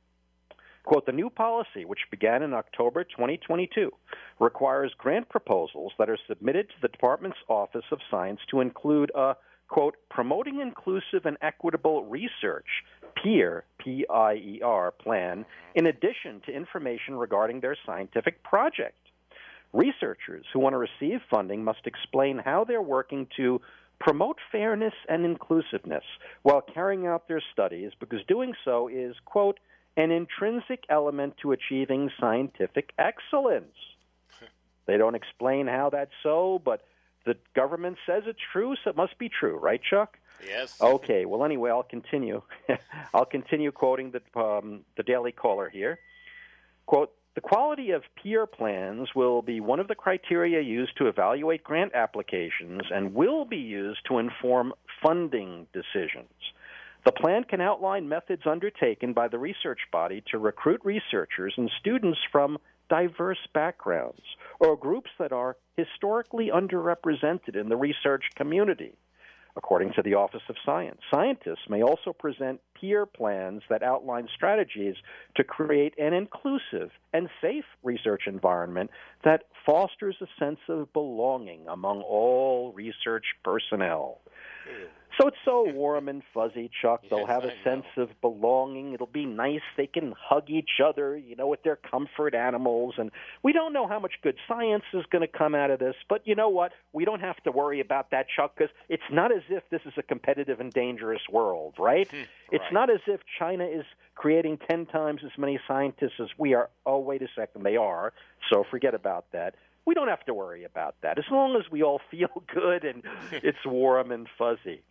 Quote, the new policy, which began in October 2022, requires grant proposals that are submitted to the Department's Office of Science to include a, quote, promoting inclusive and equitable research, PIER, P-I-E-R, plan, in addition to information regarding their scientific project. Researchers who want to receive funding must explain how they're working to promote fairness and inclusiveness while carrying out their studies, because doing so is, quote, an intrinsic element to achieving scientific excellence. They don't explain how that's so, but the government says it's true, so it must be true, right, Chuck? Yes. Okay, well, anyway, I'll continue. I'll continue quoting the Daily Caller here. Quote, the quality of PIER plans will be one of the criteria used to evaluate grant applications and will be used to inform funding decisions. The plan can outline methods undertaken by the research body to recruit researchers and students from diverse backgrounds or groups that are historically underrepresented in the research community. According to the Office of Science, scientists may also present PIER plans that outline strategies to create an inclusive and safe research environment that fosters a sense of belonging among all research personnel. So it's so warm and fuzzy, Chuck. They'll have a sense of belonging. It'll be nice. They can hug each other, with their comfort animals. And we don't know how much good science is going to come out of this. But you know what? We don't have to worry about that, Chuck, because it's not as if this is a competitive and dangerous world, right? It's not as if China is creating 10 times as many scientists as we are. Oh, wait a second, they are. So forget about that. We don't have to worry about that as long as we all feel good and it's warm and fuzzy.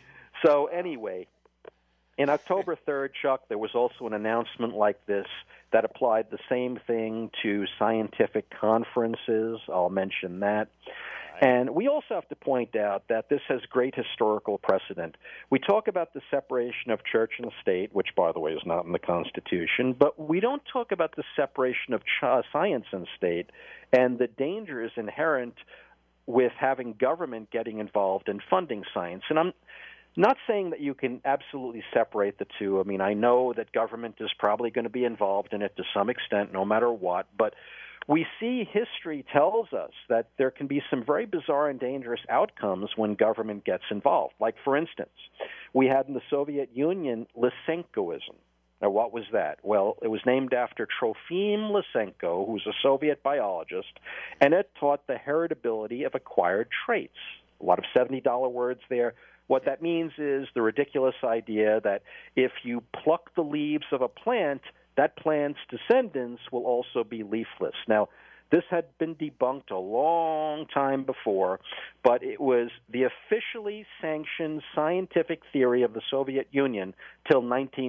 So anyway, in October 3rd, Chuck, there was also an announcement like this that applied the same thing to scientific conferences. I'll mention that. And we also have to point out that this has great historical precedent. We talk about the separation of church and state, which, by the way, is not in the Constitution, but we don't talk about the separation of science and state and the dangers inherent with having government getting involved in funding science. And I'm not saying that you can absolutely separate the two. I mean, I know that government is probably going to be involved in it to some extent, no matter what, but we see history tells us that there can be some very bizarre and dangerous outcomes when government gets involved. Like, for instance, we had in the Soviet Union Lysenkoism. Now, what was that? Well, it was named after Trofim Lysenko, who was a Soviet biologist, and it taught the heritability of acquired traits. A lot of $70 words there. What that means is the ridiculous idea that if you pluck the leaves of a plant, that plant's descendants will also be leafless. Now, this had been debunked a long time before, but it was the officially sanctioned scientific theory of the Soviet Union till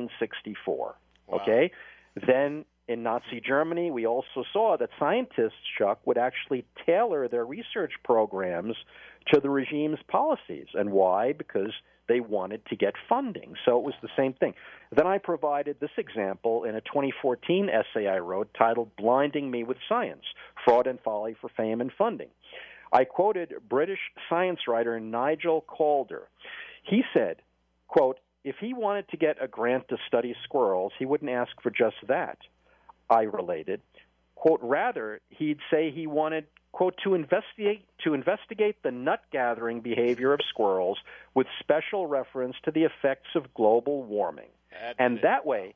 1964. Wow. Okay? Then in Nazi Germany, we also saw that scientists, Chuck, would actually tailor their research programs to the regime's policies. And why? Because they wanted to get funding. So it was the same thing. Then I provided this example in a 2014 essay I wrote titled Blinding Me with Science, Fraud and Folly for Fame and Funding. I quoted British science writer Nigel Calder. He said, quote, if he wanted to get a grant to study squirrels, he wouldn't ask for just that. I related, quote, rather, he'd say he wanted, quote, to investigate the nut-gathering behavior of squirrels with special reference to the effects of global warming. That way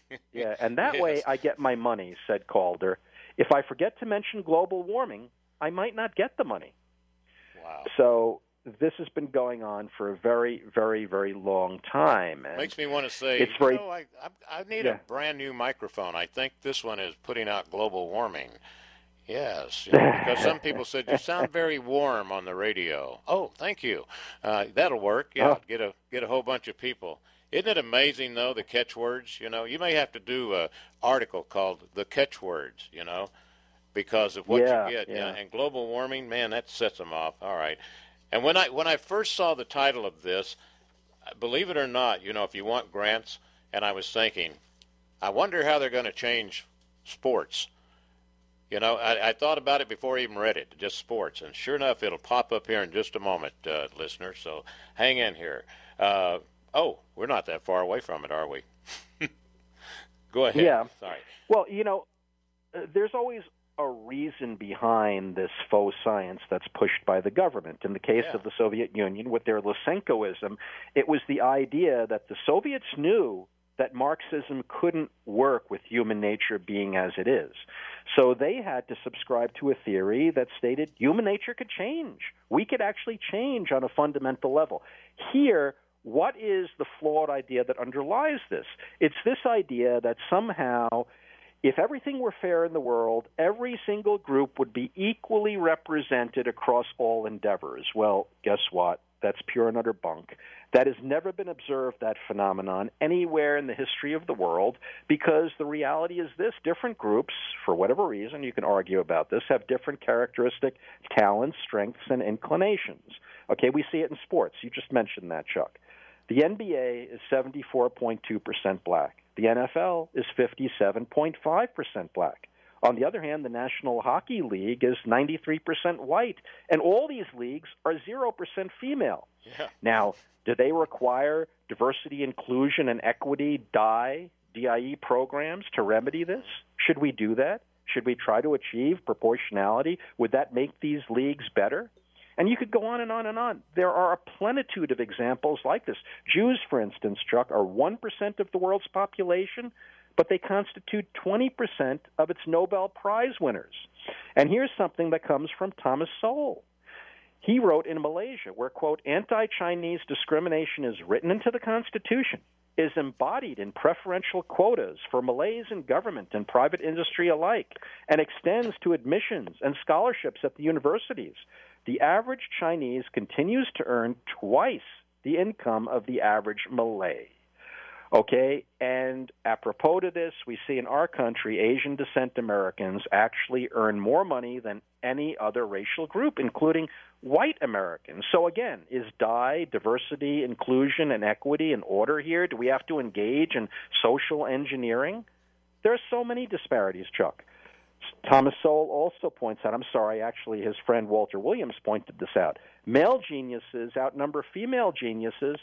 I get my money, said Calder. If I forget to mention global warming, I might not get the money. Wow. So this has been going on for a very, very, very long time. And makes me want to say, I need a brand new microphone. I think this one is putting out global warming. Yes, because some people said you sound very warm on the radio. Oh, thank you. That'll work. Yeah, get a whole bunch of people. Isn't it amazing though, the catchwords? You may have to do an article called "The Catchwords." Because of what you get. Yeah. And global warming, man, that sets them off. All right. And when I first saw the title of this, believe it or not, if you want grants, and I was thinking, I wonder how they're going to change sports. I thought about it before I even read it, just sports. And sure enough, it'll pop up here in just a moment, listeners. So hang in here. We're not that far away from it, are we? Go ahead. Yeah. Sorry. Well, there's always a reason behind this faux science that's pushed by the government. In the case of the Soviet Union, with their Lysenkoism, it was the idea that the Soviets knew that Marxism couldn't work with human nature being as it is. So they had to subscribe to a theory that stated human nature could change. We could actually change on a fundamental level. Here, what is the flawed idea that underlies this? It's this idea that somehow, if everything were fair in the world, every single group would be equally represented across all endeavors. Well, guess what? That's pure and utter bunk. That has never been observed, that phenomenon, anywhere in the history of the world, because the reality is this: different groups, for whatever reason, you can argue about this, have different characteristic talents, strengths, and inclinations. Okay, we see it in sports. You just mentioned that, Chuck. The NBA is 74.2% black. The NFL is 57.5% black. On the other hand, the National Hockey League is 93% white, and all these leagues are 0% female. Yeah. Now, do they require diversity, inclusion, and equity DIE programs to remedy this? Should we do that? Should we try to achieve proportionality? Would that make these leagues better? And you could go on and on and on. There are a plenitude of examples like this. Jews, for instance, Chuck, are 1% of the world's population, but they constitute 20% of its Nobel Prize winners. And here's something that comes from Thomas Sowell. He wrote in Malaysia, where, quote, anti-Chinese discrimination is written into the Constitution, is embodied in preferential quotas for Malays in government and private industry alike, and extends to admissions and scholarships at the universities. The average Chinese continues to earn twice the income of the average Malay. Okay, and apropos to this, we see in our country, Asian descent Americans actually earn more money than any other racial group, including white Americans. So again, is DIE, diversity, inclusion, and equity in order here? Do we have to engage in social engineering? There are so many disparities, Chuck. Thomas Sowell also points out, actually his friend Walter Williams pointed this out, male geniuses outnumber female geniuses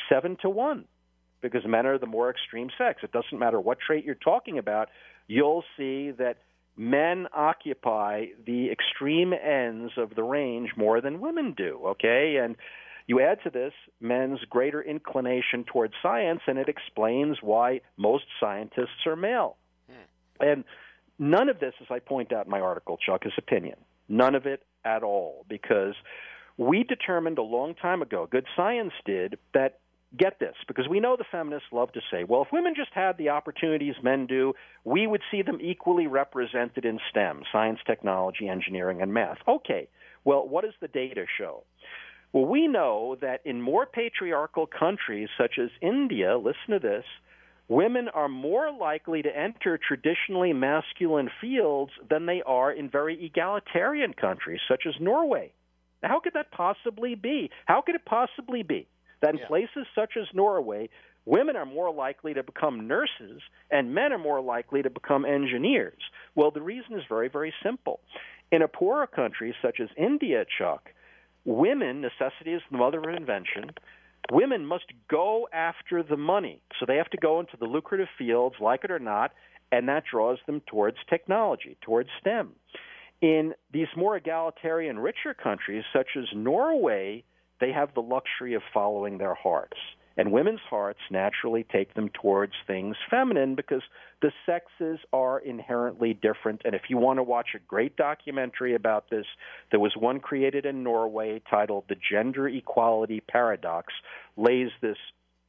7-1. Because men are the more extreme sex. It doesn't matter what trait you're talking about, you'll see that men occupy the extreme ends of the range more than women do, okay? And you add to this men's greater inclination towards science, and it explains why most scientists are male. And none of this, as I point out in my article, Chuck, is opinion. None of it at all, because we determined a long time ago, good science did, that get this, because we know the feminists love to say, well, if women just had the opportunities men do, we would see them equally represented in STEM, science, technology, engineering, and math. Okay, well, what does the data show? Well, we know that in more patriarchal countries, such as India, listen to this, women are more likely to enter traditionally masculine fields than they are in very egalitarian countries, such as Norway. Now, how could that possibly be? How could it possibly be that in places such as Norway, women are more likely to become nurses and men are more likely to become engineers? Well, the reason is very, very simple. In a poorer country such as India, Chuck, women, necessity is the mother of invention, women must go after the money. So they have to go into the lucrative fields, like it or not, and that draws them towards technology, towards STEM. In these more egalitarian, richer countries such as Norway, they have the luxury of following their hearts. And women's hearts naturally take them towards things feminine because the sexes are inherently different. And if you want to watch a great documentary about this, there was one created in Norway titled The Gender Equality Paradox, lays this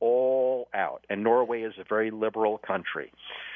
all out. And Norway is a very liberal country.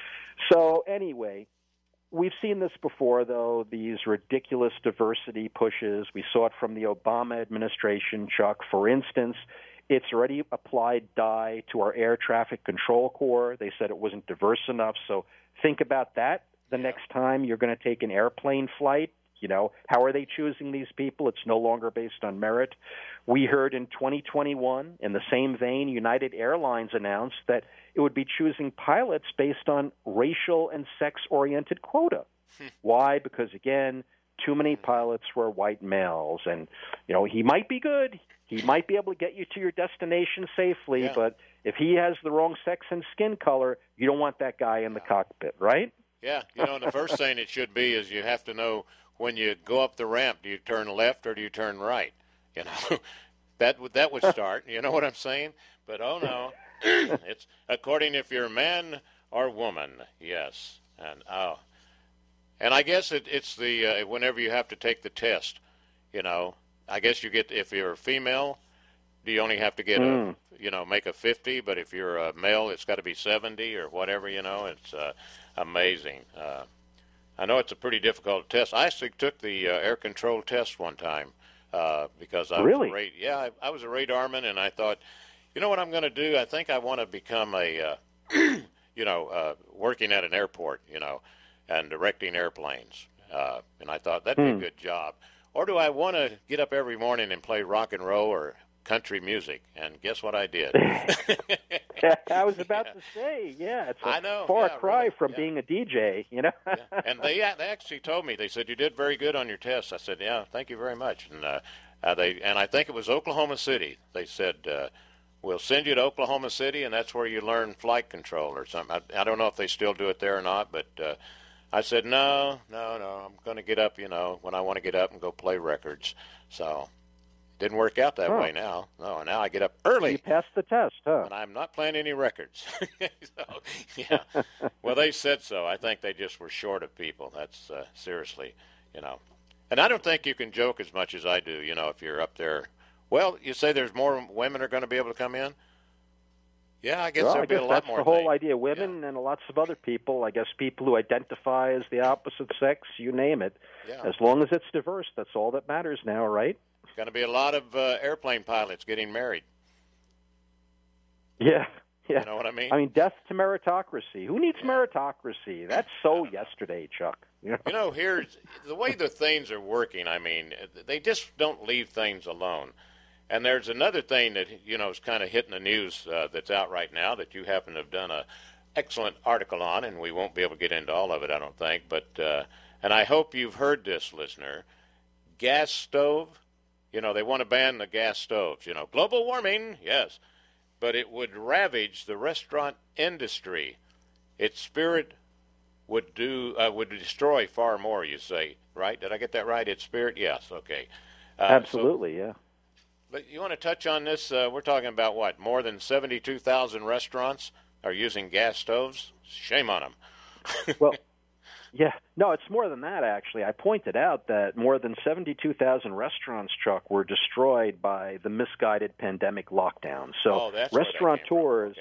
So anyway, we've seen this before, though, these ridiculous diversity pushes. We saw it from the Obama administration, Chuck. For instance, it's already applied DIE to our air traffic control corps. They said it wasn't diverse enough. So think about that the next time you're going to take an airplane flight. You know, how are they choosing these people? It's no longer based on merit. We heard in 2021, in the same vein, United Airlines announced that it would be choosing pilots based on racial and sex-oriented quota. Why? Because, again, too many pilots were white males. And, you know, he might be good. He might be able to get you to your destination safely, but if he has the wrong sex and skin color, you don't want that guy in the cockpit, right? Yeah, you know, and the first thing it should be is you have to know when you go up the ramp, do you turn left or do you turn right? You know, that would start. You know what I'm saying? But oh no, it's according if you're man or woman. Yes, and I guess it's the whenever you have to take the test. You know, I guess you get if you're a female, do you only have to get make a 50? But if you're a male, it's got to be 70 or whatever. You know, it's amazing. I know it's a pretty difficult test. I actually took the air control test one time because I was I was a radarman, and I thought, you know what I'm going to do? I think I want to become a, working at an airport, you know, and directing airplanes. And I thought that'd be a good job. Or do I want to get up every morning and play rock and roll or country music? And guess what I did? I was about to say, it's a far cry from being a DJ, you know. And they actually told me, they said, you did very good on your test. I said, yeah, thank you very much. And I think it was Oklahoma City. They said, we'll send you to Oklahoma City, and that's where you learn flight control or something. I don't know if they still do it there or not, but I said, no, I'm going to get up, you know, when I want to get up and go play records. So Didn't work out that way now. No, now I get up early. You passed the test, huh? And I'm not playing any records. So, yeah. Well, they said so. I think they just were short of people. That's seriously, And I don't think you can joke as much as I do, if you're up there. Well, you say there's more women are going to be able to come in? Yeah, I guess there'll be a lot more. That's the whole idea. Women and lots of other people, I guess people who identify as the opposite sex, you name it. Yeah. As long as it's diverse, that's all that matters now, right? Going to be a lot of airplane pilots getting married. Yeah. You know what I mean? I mean, death to meritocracy. Who needs meritocracy? That's so yesterday, Chuck. Here's the way the things are working. I mean, they just don't leave things alone. And there's another thing that, is kind of hitting the news that's out right now that you happen to have done an excellent article on, and we won't be able to get into all of it, I don't think. But and I hope you've heard this, listener. Gas stove. They want to ban the gas stoves. Global warming, yes. But it would ravage the restaurant industry. Its spirit would destroy far more, you say, right? Did I get that right? Its spirit? Yes, okay. Absolutely, yeah. But you want to touch on this? We're talking about what? More than 72,000 restaurants are using gas stoves? Shame on them. Well, yeah. No, it's more than that, actually. I pointed out that more than 72,000 restaurants, Chuck, were destroyed by the misguided pandemic lockdown. So restaurateurs,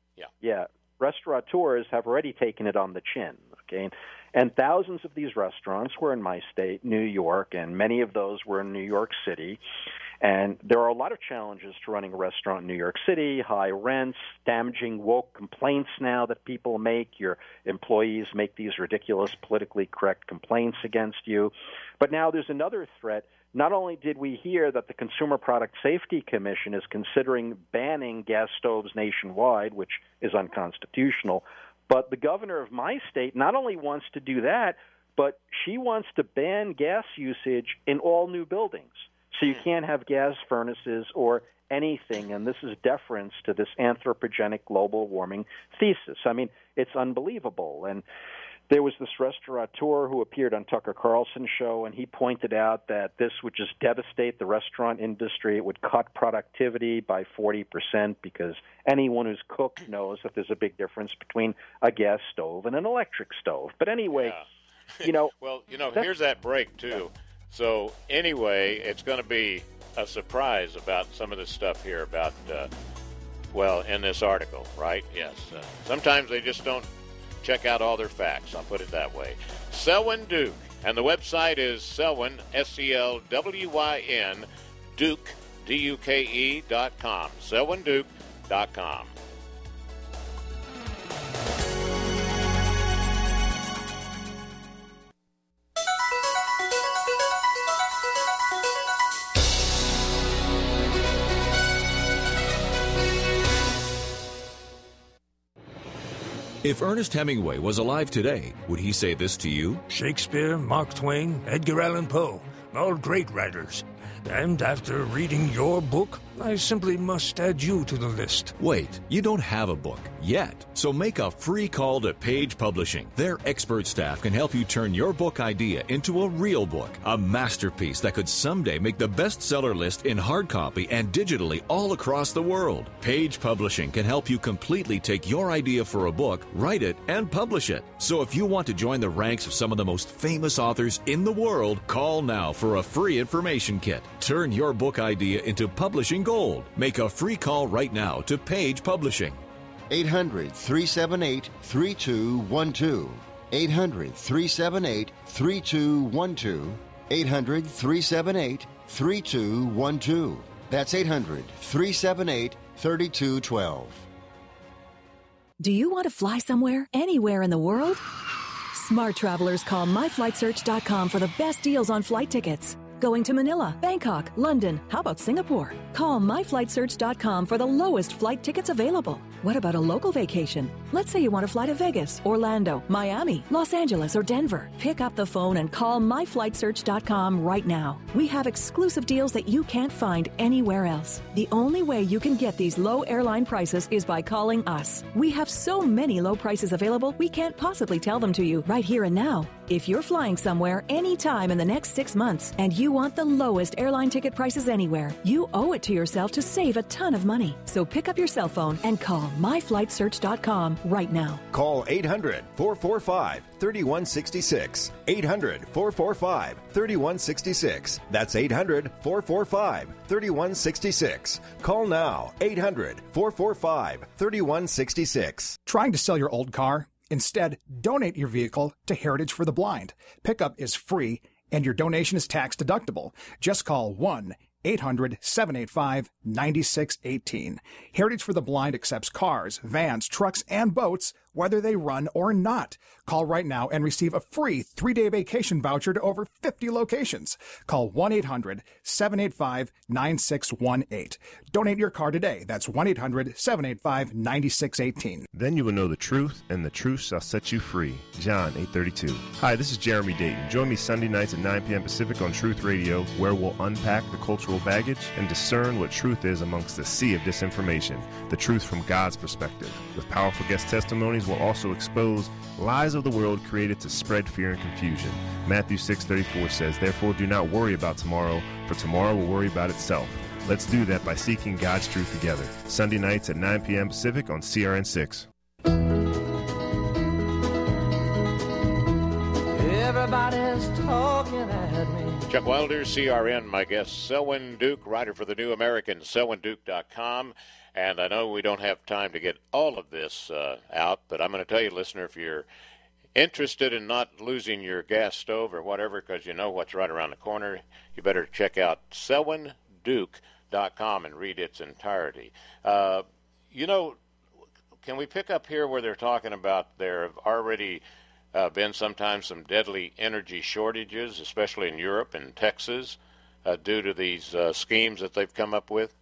restaurateurs have already taken it on the chin, okay? And thousands of these restaurants were in my state, New York, and many of those were in New York City. And there are a lot of challenges to running a restaurant in New York City, high rents, damaging woke complaints now that people make. Your employees make these ridiculous politically correct complaints against you. But now there's another threat. Not only did we hear that the Consumer Product Safety Commission is considering banning gas stoves nationwide, which is unconstitutional, but the governor of my state not only wants to do that, but she wants to ban gas usage in all new buildings. So you can't have gas furnaces or anything, and this is deference to this anthropogenic global warming thesis. I mean, it's unbelievable. And there was this restaurateur who appeared on Tucker Carlson's show, and he pointed out that this would just devastate the restaurant industry. It would cut productivity by 40% because anyone who's cooked knows that there's a big difference between a gas stove and an electric stove. But anyway, Well, here's that break, too. Yeah. So anyway, it's going to be a surprise about some of this stuff here about, in this article, right? Yes. Sometimes they just don't check out all their facts. I'll put it that way. Selwyn Duke. And the website is Selwyn, SELWYN, Duke, DUKE.com. SelwynDuke.com. If Ernest Hemingway was alive today, would he say this to you? Shakespeare, Mark Twain, Edgar Allan Poe, all great writers. And after reading your book, I simply must add you to the list. Wait, you don't have a book yet. So make a free call to Page Publishing. Their expert staff can help you turn your book idea into a real book, a masterpiece that could someday make the bestseller list in hard copy and digitally all across the world. Page Publishing can help you completely take your idea for a book, write it, and publish it. So if you want to join the ranks of some of the most famous authors in the world, call now for a free information kit. Turn your book idea into publishing gold. Make a free call right now to Page Publishing. 800-378-3212. 800-378-3212. 800-378-3212. That's 800-378-3212. Do you want to fly somewhere, anywhere in the world? Smart travelers call myflightsearch.com for the best deals on flight tickets. Going to Manila, Bangkok, London, how about Singapore? Call myflightsearch.com for the lowest flight tickets available. What about a local vacation? Let's say you want to fly to Vegas, Orlando, Miami, Los Angeles, or Denver. Pick up the phone and call myflightsearch.com right now. We have exclusive deals that you can't find anywhere else. The only way you can get these low airline prices is by calling us. We have so many low prices available, we can't possibly tell them to you right here and now. If you're flying somewhere anytime in the next 6 months and you want the lowest airline ticket prices anywhere, you owe it to yourself to save a ton of money. So pick up your cell phone and call myflightsearch.com right now. Call 800-445-3166. 800-445-3166. That's 800-445-3166. Call now. 800-445-3166. Trying to sell your old car? Instead, donate your vehicle to Heritage for the Blind. Pickup is free, and your donation is tax deductible. Just call 1-800-785-9618. Heritage for the Blind accepts cars, vans, trucks, and boats, whether they run or not. Call right now and receive a free 3-day vacation voucher to over 50 locations. Call 1-800-785-9618. Donate your car today. That's 1-800-785-9618. Then you will know the truth, and the truth shall set you free. John 8:32. Hi, this is Jeremy Dayton. Join me Sunday nights at 9 p.m. Pacific on Truth Radio, where we'll unpack the cultural baggage and discern what truth is amongst the sea of disinformation, the truth from God's perspective. With powerful guest testimonies, we'll also expose lies of the world created to spread fear and confusion. Matthew 6:34 says, "Therefore do not worry about tomorrow, for tomorrow will worry about itself." Let's do that by seeking God's truth together. Sunday nights at 9 p.m. Pacific on CRN6. Everybody's talking at me. Chuck Wilder, CRN, my guest, Selwyn Duke, writer for The New American, selwynduke.com. And I know we don't have time to get all of this out, but I'm going to tell you, listener, if you're interested in not losing your gas stove or whatever, because you know what's right around the corner, you better check out selwynduke.com and read its entirety. You know, can we pick up here where they're talking about there have already been sometimes some deadly energy shortages, especially in Europe and Texas, due to these schemes that they've come up with?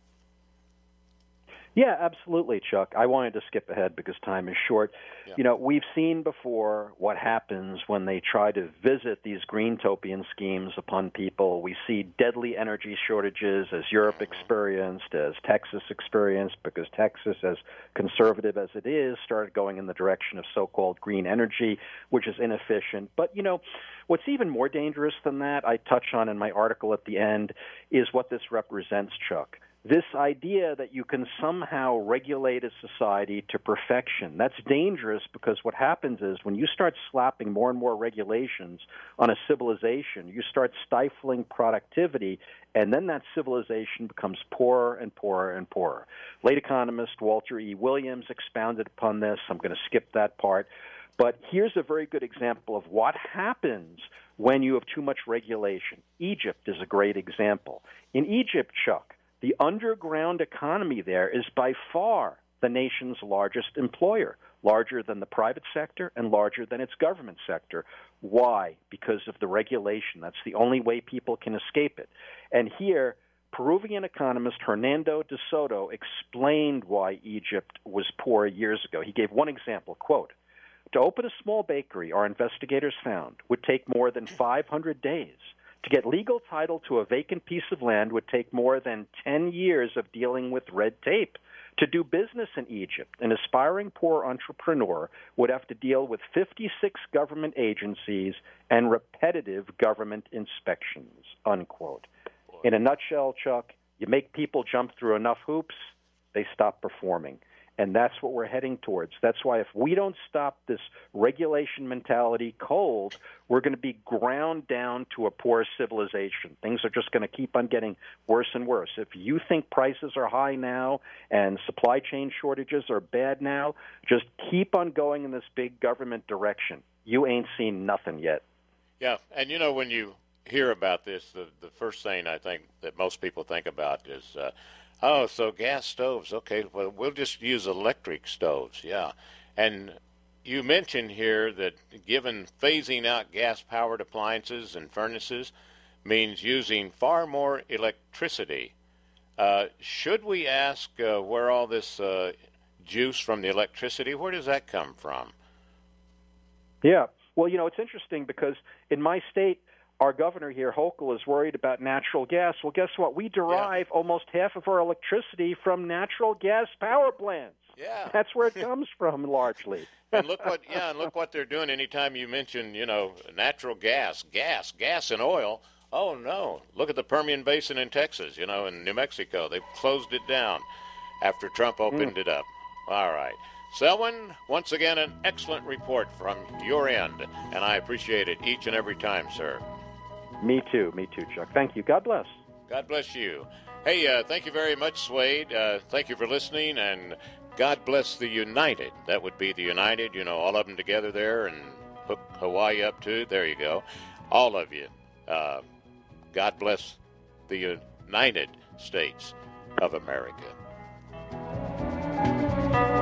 Yeah, absolutely, Chuck. I wanted to skip ahead because time is short. Yeah. You know, we've seen before what happens when they try to visit these greentopian schemes upon people. We see deadly energy shortages as Europe experienced, as Texas experienced, because Texas, as conservative as it is, started going in the direction of so-called green energy, which is inefficient. But, you know, what's even more dangerous than that, I touch on in my article at the end, is what this represents, Chuck. This idea that you can somehow regulate a society to perfection, that's dangerous because what happens is when you start slapping more and more regulations on a civilization, you start stifling productivity, and then that civilization becomes poorer and poorer and poorer. Late economist Walter E. Williams expounded upon this. I'm going to skip that part. But here's a very good example of what happens when you have too much regulation. Egypt is a great example. In Egypt, Chuck, the underground economy there is by far the nation's largest employer, larger than the private sector and larger than its government sector. Why? Because of the regulation. That's the only way people can escape it. And here, Peruvian economist Hernando de Soto explained why Egypt was poor years ago. He gave one example, quote, "To open a small bakery, our investigators found, would take more than 500 days. To get legal title to a vacant piece of land would take more than 10 years of dealing with red tape. To do business in Egypt, an aspiring poor entrepreneur would have to deal with 56 government agencies and repetitive government inspections," unquote. In a nutshell, Chuck, you make people jump through enough hoops, they stop performing. And that's what we're heading towards. That's why if we don't stop this regulation mentality cold, we're going to be ground down to a poor civilization. Things are just going to keep on getting worse and worse. If you think prices are high now and supply chain shortages are bad now, just keep on going in this big government direction. You ain't seen nothing yet. Yeah, and you know, when you hear about this, the first thing I think that most people think about is, oh, so gas stoves. Okay, well, we'll just use electric stoves, yeah. And you mentioned here that given phasing out gas-powered appliances and furnaces means using far more electricity. Should we ask where all this juice from the electricity. Where does that come from? Yeah. Well, it's interesting because in my state, our governor here, Hochul, is worried about natural gas. Well, guess what? We derive almost half of our electricity from natural gas power plants. Yeah. That's where it comes from, largely. And look what they're doing. Anytime you mention, natural gas and oil. Oh no! Look at the Permian Basin in Texas. In New Mexico, they've closed it down after Trump opened it up. All right, Selwyn. Once again, an excellent report from your end, and I appreciate it each and every time, sir. Me too, Chuck. Thank you. God bless. God bless you. Hey, thank you very much, Swade. Thank you for listening, and God bless the United. That would be the United, all of them together there, and hook Hawaii up too. There you go. All of you. God bless the United States of America.